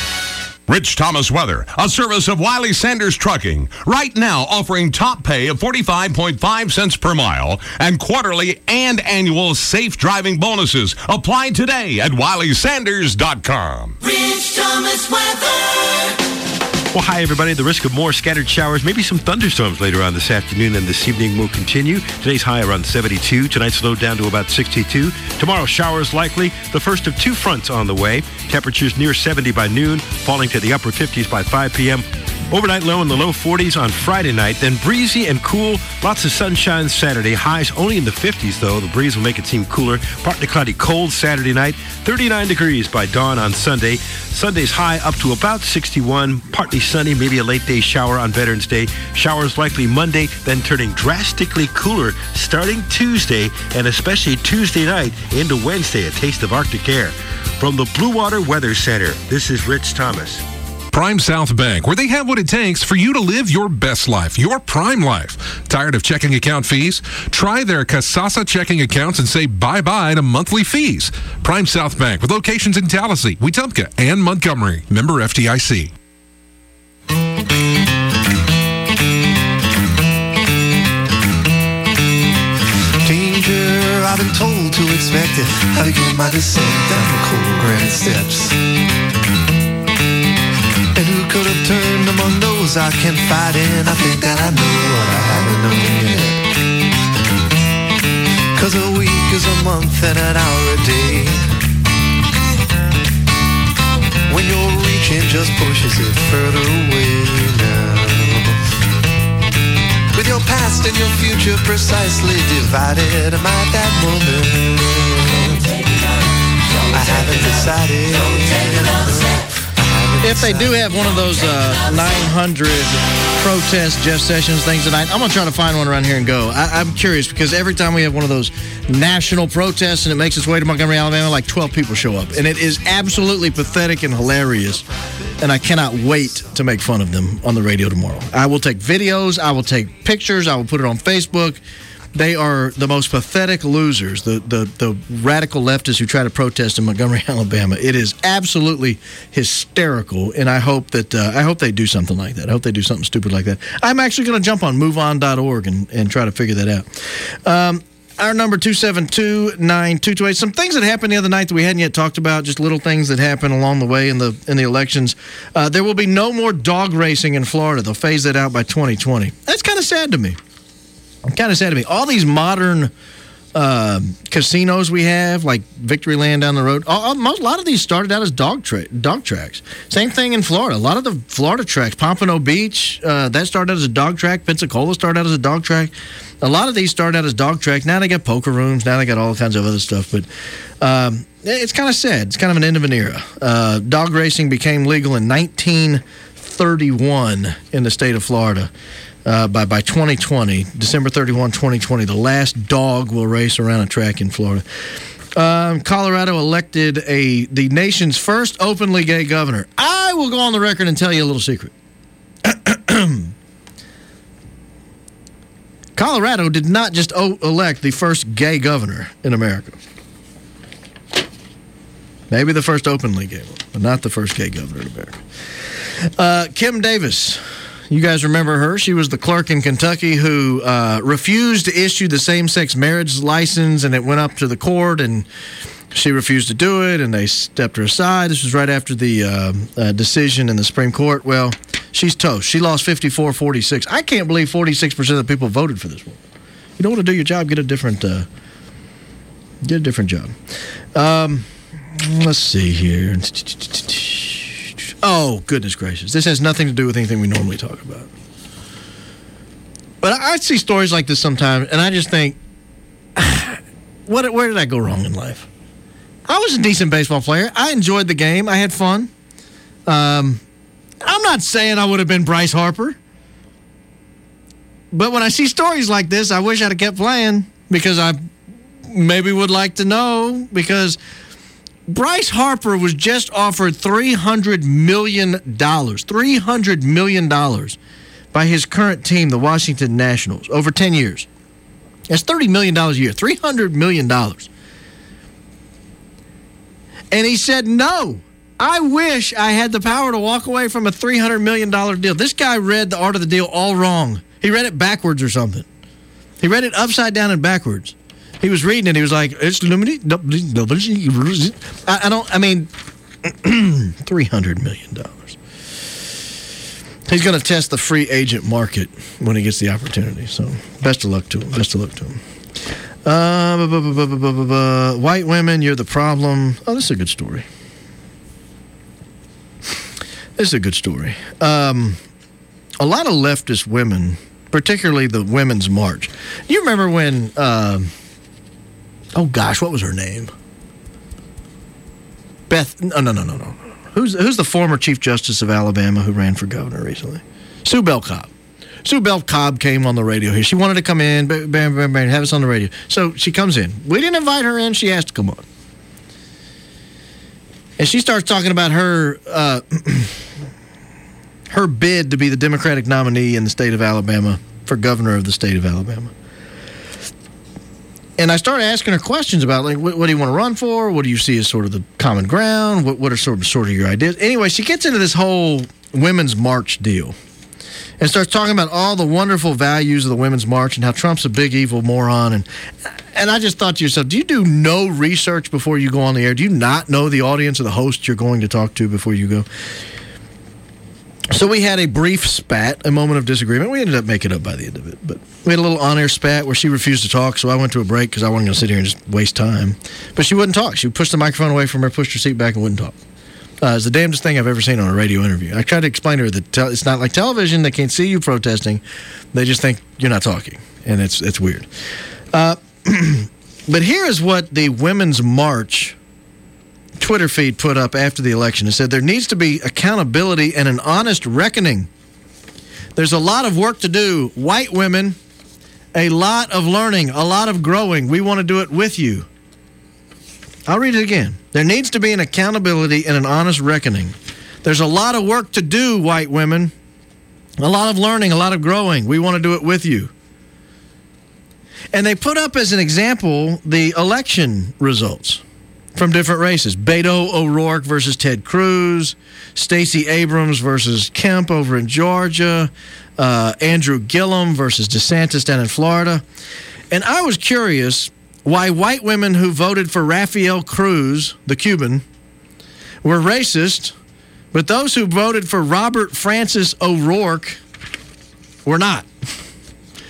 Rich Thomas Weather, a service of Wiley Sanders Trucking. Right now offering top pay of forty-five point five cents per mile and quarterly and annual safe driving bonuses. Apply today at wiley sanders dot com. Rich Thomas Weather. Well, hi, everybody. The risk of more scattered showers, maybe some thunderstorms later on this afternoon and this evening will continue. Today's high around seventy-two. Tonight's low down to about sixty-two. Tomorrow, showers likely. The first of two fronts on the way. Temperatures near seventy by noon, falling to the upper fifties by five p.m. Overnight low in the low forties on Friday night, then breezy and cool. Lots of sunshine Saturday. Highs only in the fifties, though. The breeze will make it seem cooler. Partly cloudy, cold Saturday night. thirty-nine degrees by dawn on Sunday. Sunday's high up to about sixty-one. Partly sunny, maybe a late day shower on Veterans Day. Showers likely Monday, then turning drastically cooler starting Tuesday, and especially Tuesday night into Wednesday, a taste of Arctic air. From the Blue Water Weather Center, this is Rich Thomas. Prime South Bank, where they have what it takes for you to live your best life, your prime life. Tired of checking account fees? Try their Kasasa checking accounts and say bye-bye to monthly fees. Prime South Bank, with locations in Tallahassee, Wetumpka, and Montgomery. Member F D I C. Danger, I've been told to expect it. How to get my descent down the cold granite steps. And who could have turned among those I can fight in? I think that I know what I haven't known yet. Cause a week is a month and an hour a day. When you're reaching just pushes it further away now. With your past and your future precisely divided, am I at that moment? I haven't decided. If they do have one of those uh, nine hundred protest Jeff Sessions things tonight, I'm going to try to find one around here and go. I, I'm curious because every time we have one of those national protests and it makes its way to Montgomery, Alabama, like twelve people show up. And it is absolutely pathetic and hilarious. And I cannot wait to make fun of them on the radio tomorrow. I will take videos. I will take pictures. I will put it on Facebook. They are the most pathetic losers, the, the, the radical leftists who try to protest in Montgomery, Alabama. It is absolutely hysterical, and I hope that uh, I hope they do something like that. I hope they do something stupid like that. I'm actually going to jump on move on dot org and, and try to figure that out. Um, our number, two seven two, nine two two eight. Some things that happened the other night that we hadn't yet talked about, just little things that happened along the way in the in the elections. Uh, there will be no more dog racing in Florida. They'll phase that out by twenty twenty. That's kind of sad to me. Kind of sad to me. All these modern um, casinos we have, like Victoryland down the road. A, a lot of these started out as dog tra- dog tracks. Same thing in Florida. A lot of the Florida tracks, Pompano Beach, uh, that started out as a dog track. Pensacola started out as a dog track. A lot of these started out as dog tracks. Now they got poker rooms. Now they got all kinds of other stuff. But um, it's kind of sad. It's kind of an end of an era. Uh, dog racing became legal in nineteen thirty-one in the state of Florida. Uh, by by twenty twenty, December thirty-first, twenty twenty, the last dog will race around a track in Florida. Um, Colorado elected a the nation's first openly gay governor. I will go on the record and tell you a little secret. Colorado did not just o- elect the first gay governor in America. Maybe the first openly gay one, but not the first gay governor in America. Uh, Kim Davis. You guys remember her? She was the clerk in Kentucky who uh, refused to issue the same-sex marriage license, and it went up to the court, and she refused to do it, and they stepped her aside. This was right after the uh, uh, decision in the Supreme Court. Well, she's toast. She lost fifty-four forty-six. I can't believe forty-six percent of the people voted for this one. You don't want to do your job, get a different, uh, get a different job. Um, let's see here. Oh, goodness gracious. This has nothing to do with anything we normally talk about. But I, I see stories like this sometimes, and I just think, what? where did I go wrong in life? I was a decent baseball player. I enjoyed the game. I had fun. Um, I'm not saying I would have been Bryce Harper. But when I see stories like this, I wish I'd have kept playing because I maybe would like to know because Bryce Harper was just offered three hundred million dollars, three hundred million dollars by his current team, the Washington Nationals, over ten years. That's thirty million dollars a year, three hundred million dollars. And he said, no, I wish I had the power to walk away from a three hundred million dollars deal. This guy read The Art of the Deal all wrong. He read it backwards or something. He read it upside down and backwards. He was reading it. He was like, "It's limited." I, I don't. I mean, three hundred million dollars. He's going to test the free agent market when he gets the opportunity. So, best of luck to him. Best of luck to him. Uh, bu- bu- bu- bu- bu- bu- bu- white women, you're the problem. Oh, this is a good story. This is a good story. Um, a lot of leftist women, particularly the Women's March. You remember when? Uh, Oh, gosh, what was her name? Beth, no, no, no, no, no. Who's who's the former Chief Justice of Alabama who ran for governor recently? Sue Bell Cobb. Sue Bell Cobb came on the radio here. She wanted to come in, bam, bam, bam, bam, have us on the radio. So she comes in. We didn't invite her in. She asked to come on. And she starts talking about her uh, her bid to be the Democratic nominee in the state of Alabama for governor of the state of Alabama. And I started asking her questions about, like, what, what do you want to run for? What do you see as sort of the common ground? What, what are sort of, sort of your ideas? Anyway, she gets into this whole Women's March deal and starts talking about all the wonderful values of the Women's March and how Trump's a big evil moron. And and I just thought to yourself, do you do no research before you go on the air? Do you not know the audience or the host you're going to talk to before you go? So we had a brief spat, a moment of disagreement. We ended up making up by the end of it. But we had a little on-air spat where she refused to talk, so I went to a break because I wasn't going to sit here and just waste time. But she wouldn't talk. She pushed the microphone away from her, pushed her seat back, and wouldn't talk. Uh, it's the damnedest thing I've ever seen on a radio interview. I tried to explain to her that te- it's not like television. They can't see you protesting. They just think you're not talking, and it's, it's weird. Uh, but here is what the Women's March Twitter feed put up after the election. It said there needs to be accountability and an honest reckoning. There's a lot of work to do. White women, a lot of learning, a lot of growing. We want to do it with you. I'll read it again. There needs to be an accountability and an honest reckoning. There's a lot of work to do, white women. A lot of learning, a lot of growing. We want to do it with you. And they put up as an example the election results from different races. Beto O'Rourke versus Ted Cruz, Stacey Abrams versus Kemp over in Georgia, uh, Andrew Gillum versus DeSantis down in Florida. And I was curious why white women who voted for Rafael Cruz, the Cuban, were racist, but those who voted for Robert Francis O'Rourke were not.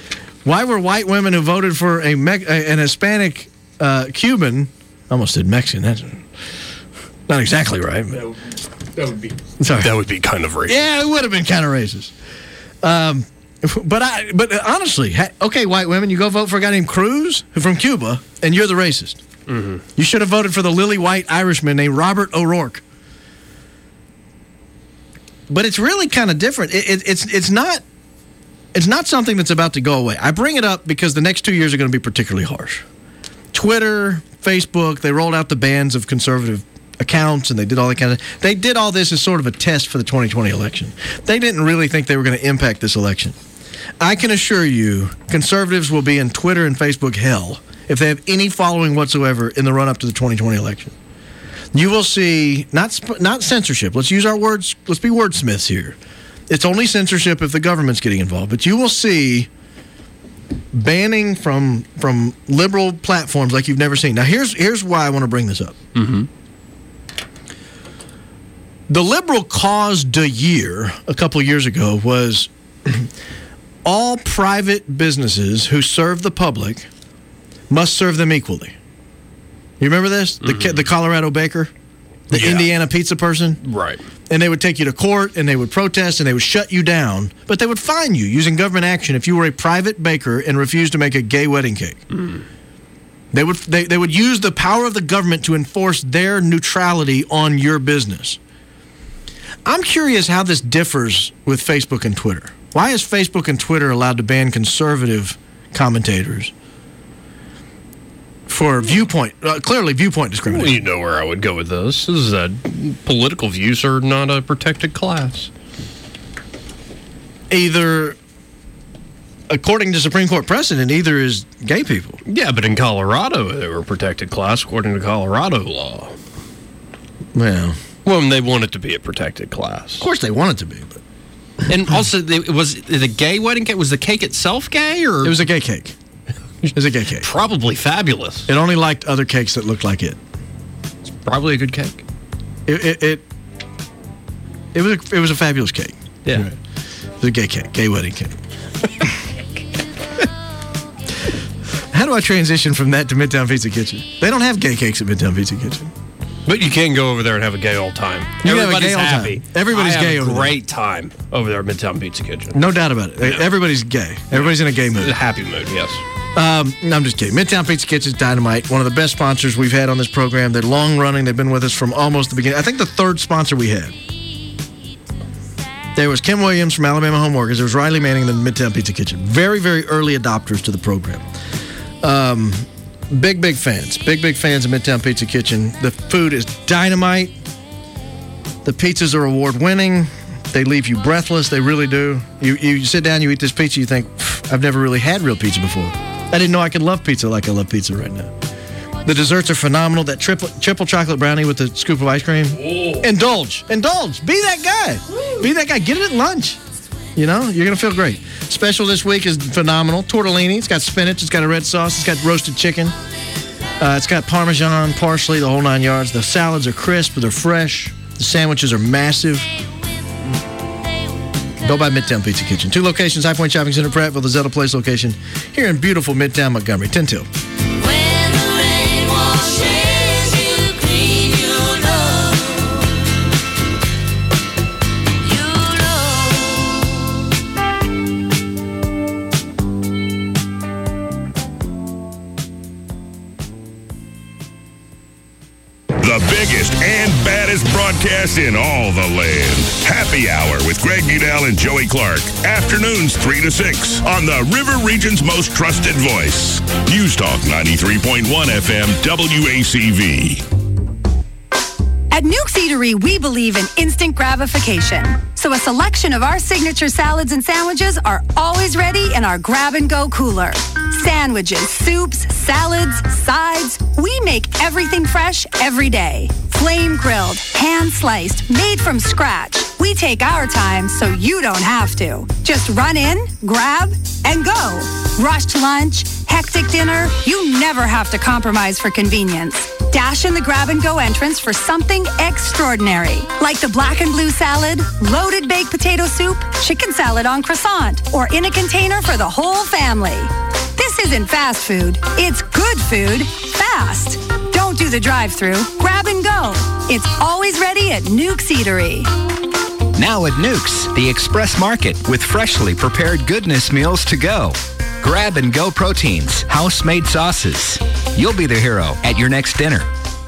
Why were white women who voted for a Me- an Hispanic uh, Cuban, I almost said Mexican, that's not exactly right. But, That would be sorry. That would be kind of racist. Yeah, it would have been kind of racist. Um, but I, but honestly, ha- okay, white women, you go vote for a guy named Cruz from Cuba, and you're the racist. Mm-hmm. You should have voted for the lily white Irishman named Robert O'Rourke. But it's really kind of different. It, it, it's it's not it's not something that's about to go away. I bring it up because the next two years are going to be particularly harsh. Twitter, Facebook, they rolled out the bans of conservative accounts, and they did all that kind of. They did all this as sort of a test for the twenty twenty election. They didn't really think they were going to impact this election. I can assure you, conservatives will be in Twitter and Facebook hell if they have any following whatsoever in the run-up to the twenty twenty election. You will see, not sp- not censorship. Let's use our words. Let's be wordsmiths here. It's only censorship if the government's getting involved. But you will see banning from from liberal platforms like you've never seen. Now, here's here's why I want to bring this up. Mm-hmm. The liberal cause de year a couple of years ago was all private businesses who serve the public must serve them equally. You remember this? The Mm-hmm. the Colorado baker, the Yeah. Indiana pizza person? Right. And they would take you to court, and they would protest, and they would shut you down, but they would fine you using government action if you were a private baker and refused to make a gay wedding cake. Mm. They would they, they would use the power of the government to enforce their neutrality on your business. I'm curious how this differs with Facebook and Twitter. Why is Facebook and Twitter allowed to ban conservative commentators for viewpoint, uh, clearly viewpoint discrimination? Well, you know where I would go with this. Is that political views are not a protected class. Either, according to Supreme Court precedent, either is gay people. Yeah, but in Colorado, they were a protected class according to Colorado law. Well, well, they want it to be a protected class. Of course, they want it to be. But. And also, they, was the gay wedding cake? Was the cake itself gay, or it was a gay cake? It was a gay cake. Probably fabulous. It only liked other cakes that looked like it. It's probably a good cake. It it it, it was a, it was a fabulous cake. Yeah, right. It was a gay cake, gay wedding cake. How do I transition from that to Midtown Pizza Kitchen? They don't have gay cakes at Midtown Pizza Kitchen. But you can go over there and have a gay old time. You can have a Everybody's gay old time. happy. Everybody's I have gay a over there. great time over there at Midtown Pizza Kitchen. No doubt about it. Everybody's gay. Everybody's in a gay mood. A happy mood, yes. Um, no, I'm just kidding. Midtown Pizza Kitchen is dynamite. One of the best sponsors we've had on this program. They're long running. They've been with us from almost the beginning. I think the third sponsor we had. There was Kim Williams from Alabama Home Mortgage. There was Riley Manning in the Midtown Pizza Kitchen. Very, very early adopters to the program. Um, big, big fans. Big, big fans of Midtown Pizza Kitchen. The food is dynamite. The pizzas are award-winning. They leave you breathless. They really do. You you sit down, you eat this pizza, you think, I've never really had real pizza before. I didn't know I could love pizza like I love pizza right now. The desserts are phenomenal. That triple triple chocolate brownie with the scoop of ice cream. Whoa. Indulge. Indulge. Be that guy. Be that guy. Get it at lunch. You know, you're going to feel great. Special this week is phenomenal. Tortellini. It's got spinach. It's got a red sauce. It's got roasted chicken. Uh, it's got Parmesan, parsley, the whole nine yards. The salads are crisp. They're fresh. The sandwiches are massive. Go by Midtown Pizza Kitchen. Two locations, High Point Shopping Center, Prattville, the Zeta Place location here in beautiful Midtown Montgomery. ten till. The biggest and baddest broadcast in all the land. Happy Hour with Greg Udell and Joey Clark. Afternoons three to six on the River Region's most trusted voice. News Talk ninety-three point one F M W A C V. At Nuke's Eatery, we believe in instant gratification. So a selection of our signature salads and sandwiches are always ready in our grab-and-go cooler. Sandwiches, soups, salads, sides, we make everything fresh every day. Flame-grilled, hand-sliced, made from scratch. We take our time so you don't have to. Just run in, grab, and go. Rushed lunch, hectic dinner, you never have to compromise for convenience. Dash in the grab-and-go entrance for something extraordinary, like the black and blue salad, loaded baked potato soup, chicken salad on croissant, or in a container for the whole family. This isn't fast food. It's good food, fast. Don't do the drive-thru. Grab and go. It's always ready at Nuke's Eatery. Now at Nuke's, the Express Market with freshly prepared goodness meals to go. Grab and go proteins, house-made sauces. You'll be the hero at your next dinner.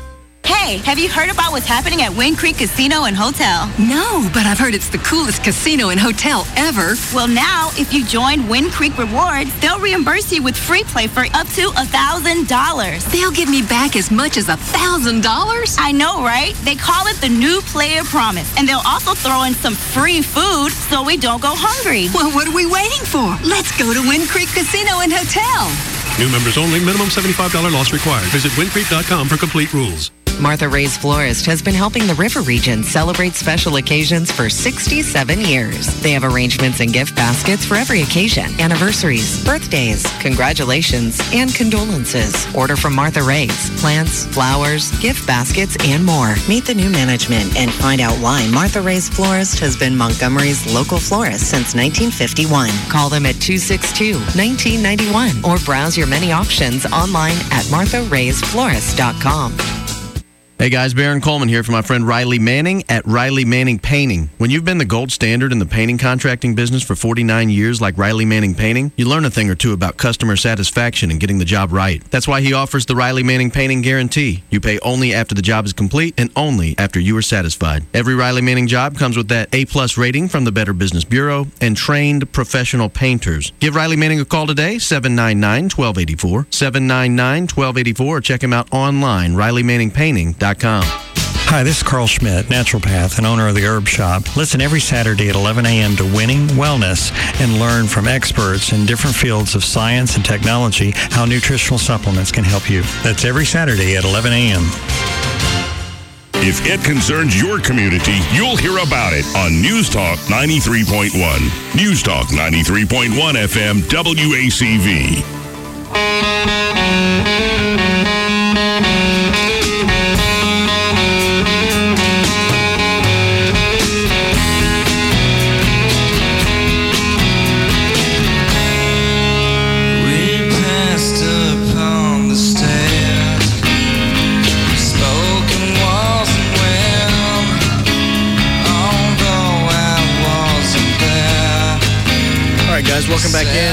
Hey, have you heard about what's happening at Wind Creek Casino and Hotel? No, but I've heard it's the coolest casino and hotel ever. Well, now, if you join Wind Creek Rewards, they'll reimburse you with free play for up to one thousand dollars. They'll give me back as much as one thousand dollars? I know, right? They call it the New Player Promise, and they'll also throw in some free food so we don't go hungry. Well, what are we waiting for? Let's go to Wind Creek Casino and Hotel. New members only. Minimum seventy-five dollars loss required. Visit wind creek dot com for complete rules. Martha Ray's Florist has been helping the River Region celebrate special occasions for sixty-seven years. They have arrangements and gift baskets for every occasion, anniversaries, birthdays, congratulations, and condolences. Order from Martha Ray's. Plants, flowers, gift baskets, and more. Meet the new management and find out why Martha Ray's Florist has been Montgomery's local florist since nineteen fifty-one. Call them at two six two, one nine nine one or browse your many options online at martha rays florist dot com. Hey guys, Baron Coleman here for my friend Riley Manning at Riley Manning Painting. When you've been the gold standard in the painting contracting business for forty-nine years like Riley Manning Painting, you learn a thing or two about customer satisfaction and getting the job right. That's why he offers the Riley Manning Painting Guarantee. You pay only after the job is complete and only after you are satisfied. Every Riley Manning job comes with that A-plus rating from the Better Business Bureau and trained professional painters. Give Riley Manning a call today, seven nine nine, one two eight four, seven nine nine, one two eight four, or check him out online, riley manning painting dot com. Hi, this is Carl Schmidt, naturopath and owner of the Herb Shop. Listen every Saturday at eleven a.m. to Winning Wellness and learn from experts in different fields of science and technology how nutritional supplements can help you. That's every Saturday at eleven a.m. If it concerns your community, you'll hear about it on News Talk ninety-three point one. News Talk ninety-three point one F M W A C V. Welcome back in.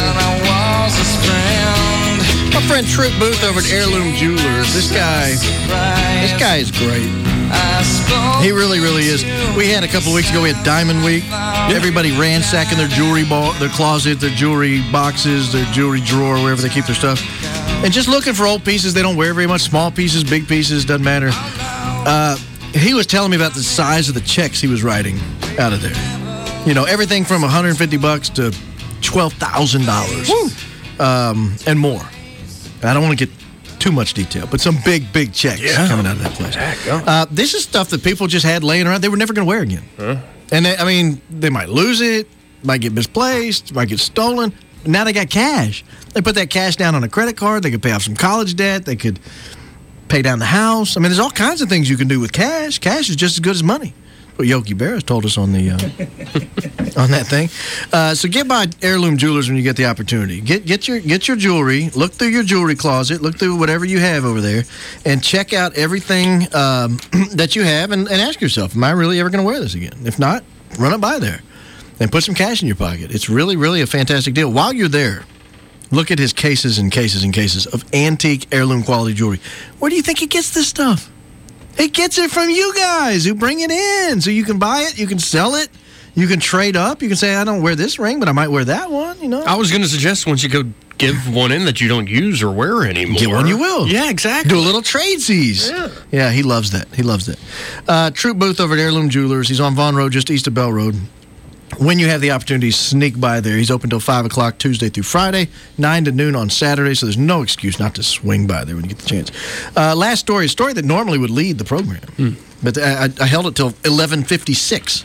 My friend Troop Booth over at Heirloom Jewelers. This guy, this guy is great. He really, really is. We had a couple of weeks ago, we had Diamond Week. Everybody ransacking their jewelry, ball, their closet, their jewelry boxes, their jewelry drawer, wherever they keep their stuff. And just looking for old pieces they don't wear very much. Small pieces, big pieces, doesn't matter. Uh, he was telling me about the size of the checks he was writing out of there. You know, everything from one hundred fifty bucks to twelve thousand dollars um, and more. I don't want to get too much detail, but some big, big checks yeah. coming out of that place. Uh, this is stuff that people just had laying around they were never going to wear again. Huh? And, they, I mean, they might lose it, might get misplaced, might get stolen. Now they got cash. They put that cash down on a credit card. They could pay off some college debt. They could pay down the house. I mean, there's all kinds of things you can do with cash. Cash is just as good as money. What Yogi Bear has told us on the uh, on that thing. Uh, so get by Heirloom Jewelers when you get the opportunity. Get get your get your jewelry. Look through your jewelry closet. Look through whatever you have over there, and check out everything um, that you have, and, and ask yourself, am I really ever going to wear this again? If not, run it by there, and put some cash in your pocket. It's really, really a fantastic deal. While you're there, look at his cases and cases and cases of antique heirloom quality jewelry. Where do you think he gets this stuff? He gets it from you guys who bring it in. So you can buy it, you can sell it, you can trade up. You can say, I don't wear this ring, but I might wear that one, you know. I was going to suggest once you go give one in that you don't use or wear anymore. Get one you will. Yeah, exactly. Do a little trade seas. Yeah. Yeah, he loves that. He loves that. Uh, Troop Booth over at Heirloom Jewelers. He's on Vaughn Road, just east of Bell Road. When you have the opportunity, sneak by there. He's open till five o'clock Tuesday through Friday, nine to noon on Saturday, so there's no excuse not to swing by there when you get the chance. Uh, last story, a story that normally would lead the program, hmm. but I, I held it till eleven fifty-six.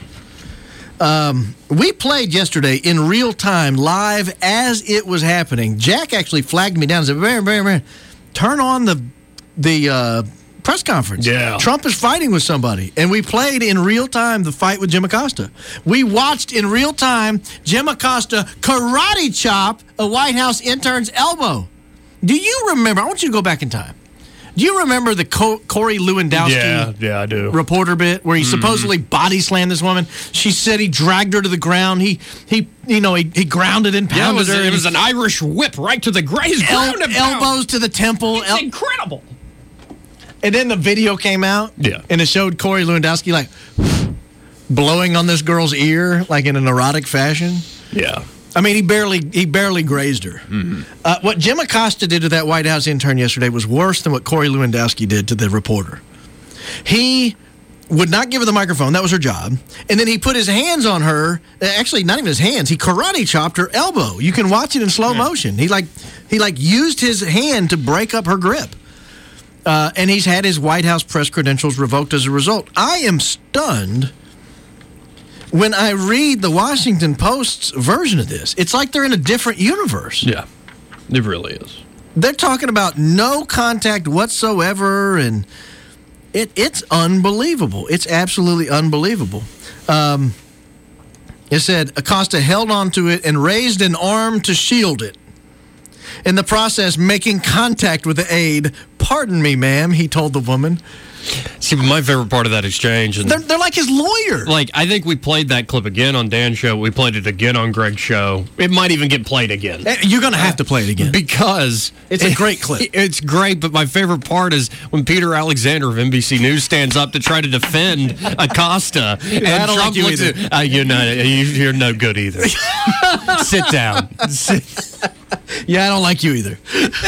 Um, we played yesterday in real time, live as it was happening. Jack actually flagged me down and said, Baron, Baron, Baron, turn on the, the, uh, press conference. Yeah. Trump is fighting with somebody. And we played in real time the fight with Jim Acosta. We watched in real time Jim Acosta karate chop a White House intern's elbow. Do you remember? I want you to go back in time. Do you remember the Co- Corey Lewandowski Yeah, yeah, I do. reporter bit where he Mhm. supposedly body slammed this woman? She said he dragged her to the ground. He, he you know, he, he grounded and Yeah, it pounded was, her. it was an Irish whip right to the graze. El- elbows to the temple. It's El- incredible. And then the video came out. Yeah. And it showed Corey Lewandowski like blowing on this girl's ear like in an erotic fashion. Yeah. I mean, he barely he barely grazed her. Mm-hmm. Uh, what Jim Acosta did to that White House intern yesterday was worse than what Corey Lewandowski did to the reporter. He would not give her the microphone. That was her job. And then he put his hands on her. Actually, not even his hands. He karate chopped her elbow. You can watch it in slow motion. He like he like used his hand to break up her grip. Uh, and he's had his White House press credentials revoked as a result. I am stunned when I read the Washington Post's version of this. It's like they're in a different universe. Yeah, it really is. They're talking about no contact whatsoever, and it it's unbelievable. It's absolutely unbelievable. Um, it said Acosta held onto it and raised an arm to shield it. In the process, making contact with the aide. "Pardon me, ma'am," he told the woman. See, my favorite part of that exchange, and They're, they're like his lawyer. like I think we played that clip again on Dan's show. We played it again on Greg's show. It might even get played again. Eh, You're going to have to play it again. Because It's a great clip. It's great, but my favorite part is when Peter Alexander of N B C News stands up to try to defend Acosta, and I don't Trump like you looks either. at, uh, you're not, you're no good either. Sit down. Sit. Yeah, I don't like you either.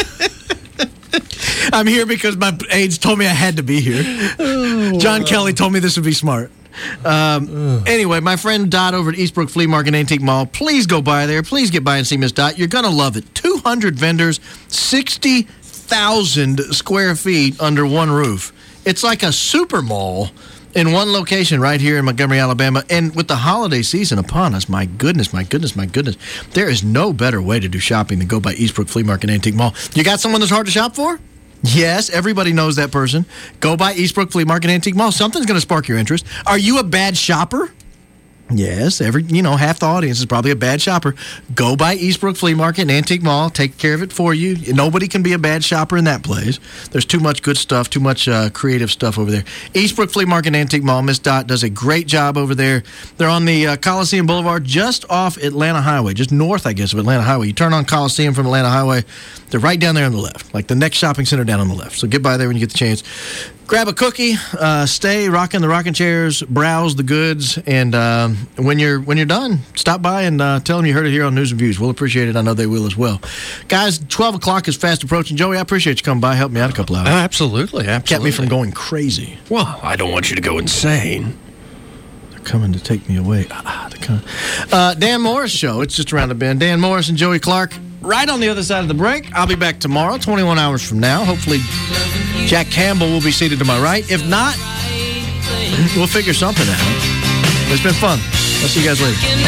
I'm here because my aides told me I had to be here. John Kelly told me this would be smart. Um, anyway, my friend Dot over at Eastbrook Flea Market Antique Mall. Please go by there. Please get by and see Miss Dot. You're going to love it. two hundred vendors, sixty thousand square feet under one roof. It's like a super mall in one location right here in Montgomery, Alabama. And with the holiday season upon us, my goodness, my goodness, my goodness, there is no better way to do shopping than go by Eastbrook Flea Market Antique Mall. You got someone that's hard to shop for? Yes, everybody knows that person. Go by Eastbrook Flea Market Antique Mall. Something's going to spark your interest. Are you a bad shopper? Yes, every you know, half the audience is probably a bad shopper. Go by Eastbrook Flea Market and Antique Mall. Take care of it for you. Nobody can be a bad shopper in that place. There's too much good stuff, too much uh, creative stuff over there. Eastbrook Flea Market and Antique Mall. Miss Dot does a great job over there. They're on the uh, Coliseum Boulevard, just off Atlanta Highway, just north, I guess, of Atlanta Highway. You turn on Coliseum from Atlanta Highway, they're right down there on the left, like the next shopping center down on the left. So get by there when you get the chance. Grab a cookie, uh, stay rocking the rocking chairs, browse the goods, and uh, when you're when you're done, stop by and uh, tell them you heard it here on News and Views. We'll appreciate it. I know they will as well. Guys, twelve o'clock is fast approaching. Joey, I appreciate you coming by, help me out a couple hours. Absolutely, absolutely. Kept me from going crazy. Well, I don't want you to go insane. They're coming to take me away. Ah, they're coming. Uh, Dan Morris Show. It's just around the bend. Dan Morris and Joey Clark right on the other side of the break. I'll be back tomorrow, twenty-one hours from now. Hopefully, Jack Campbell will be seated to my right. If not, we'll figure something out. It's been fun. I'll see you guys later.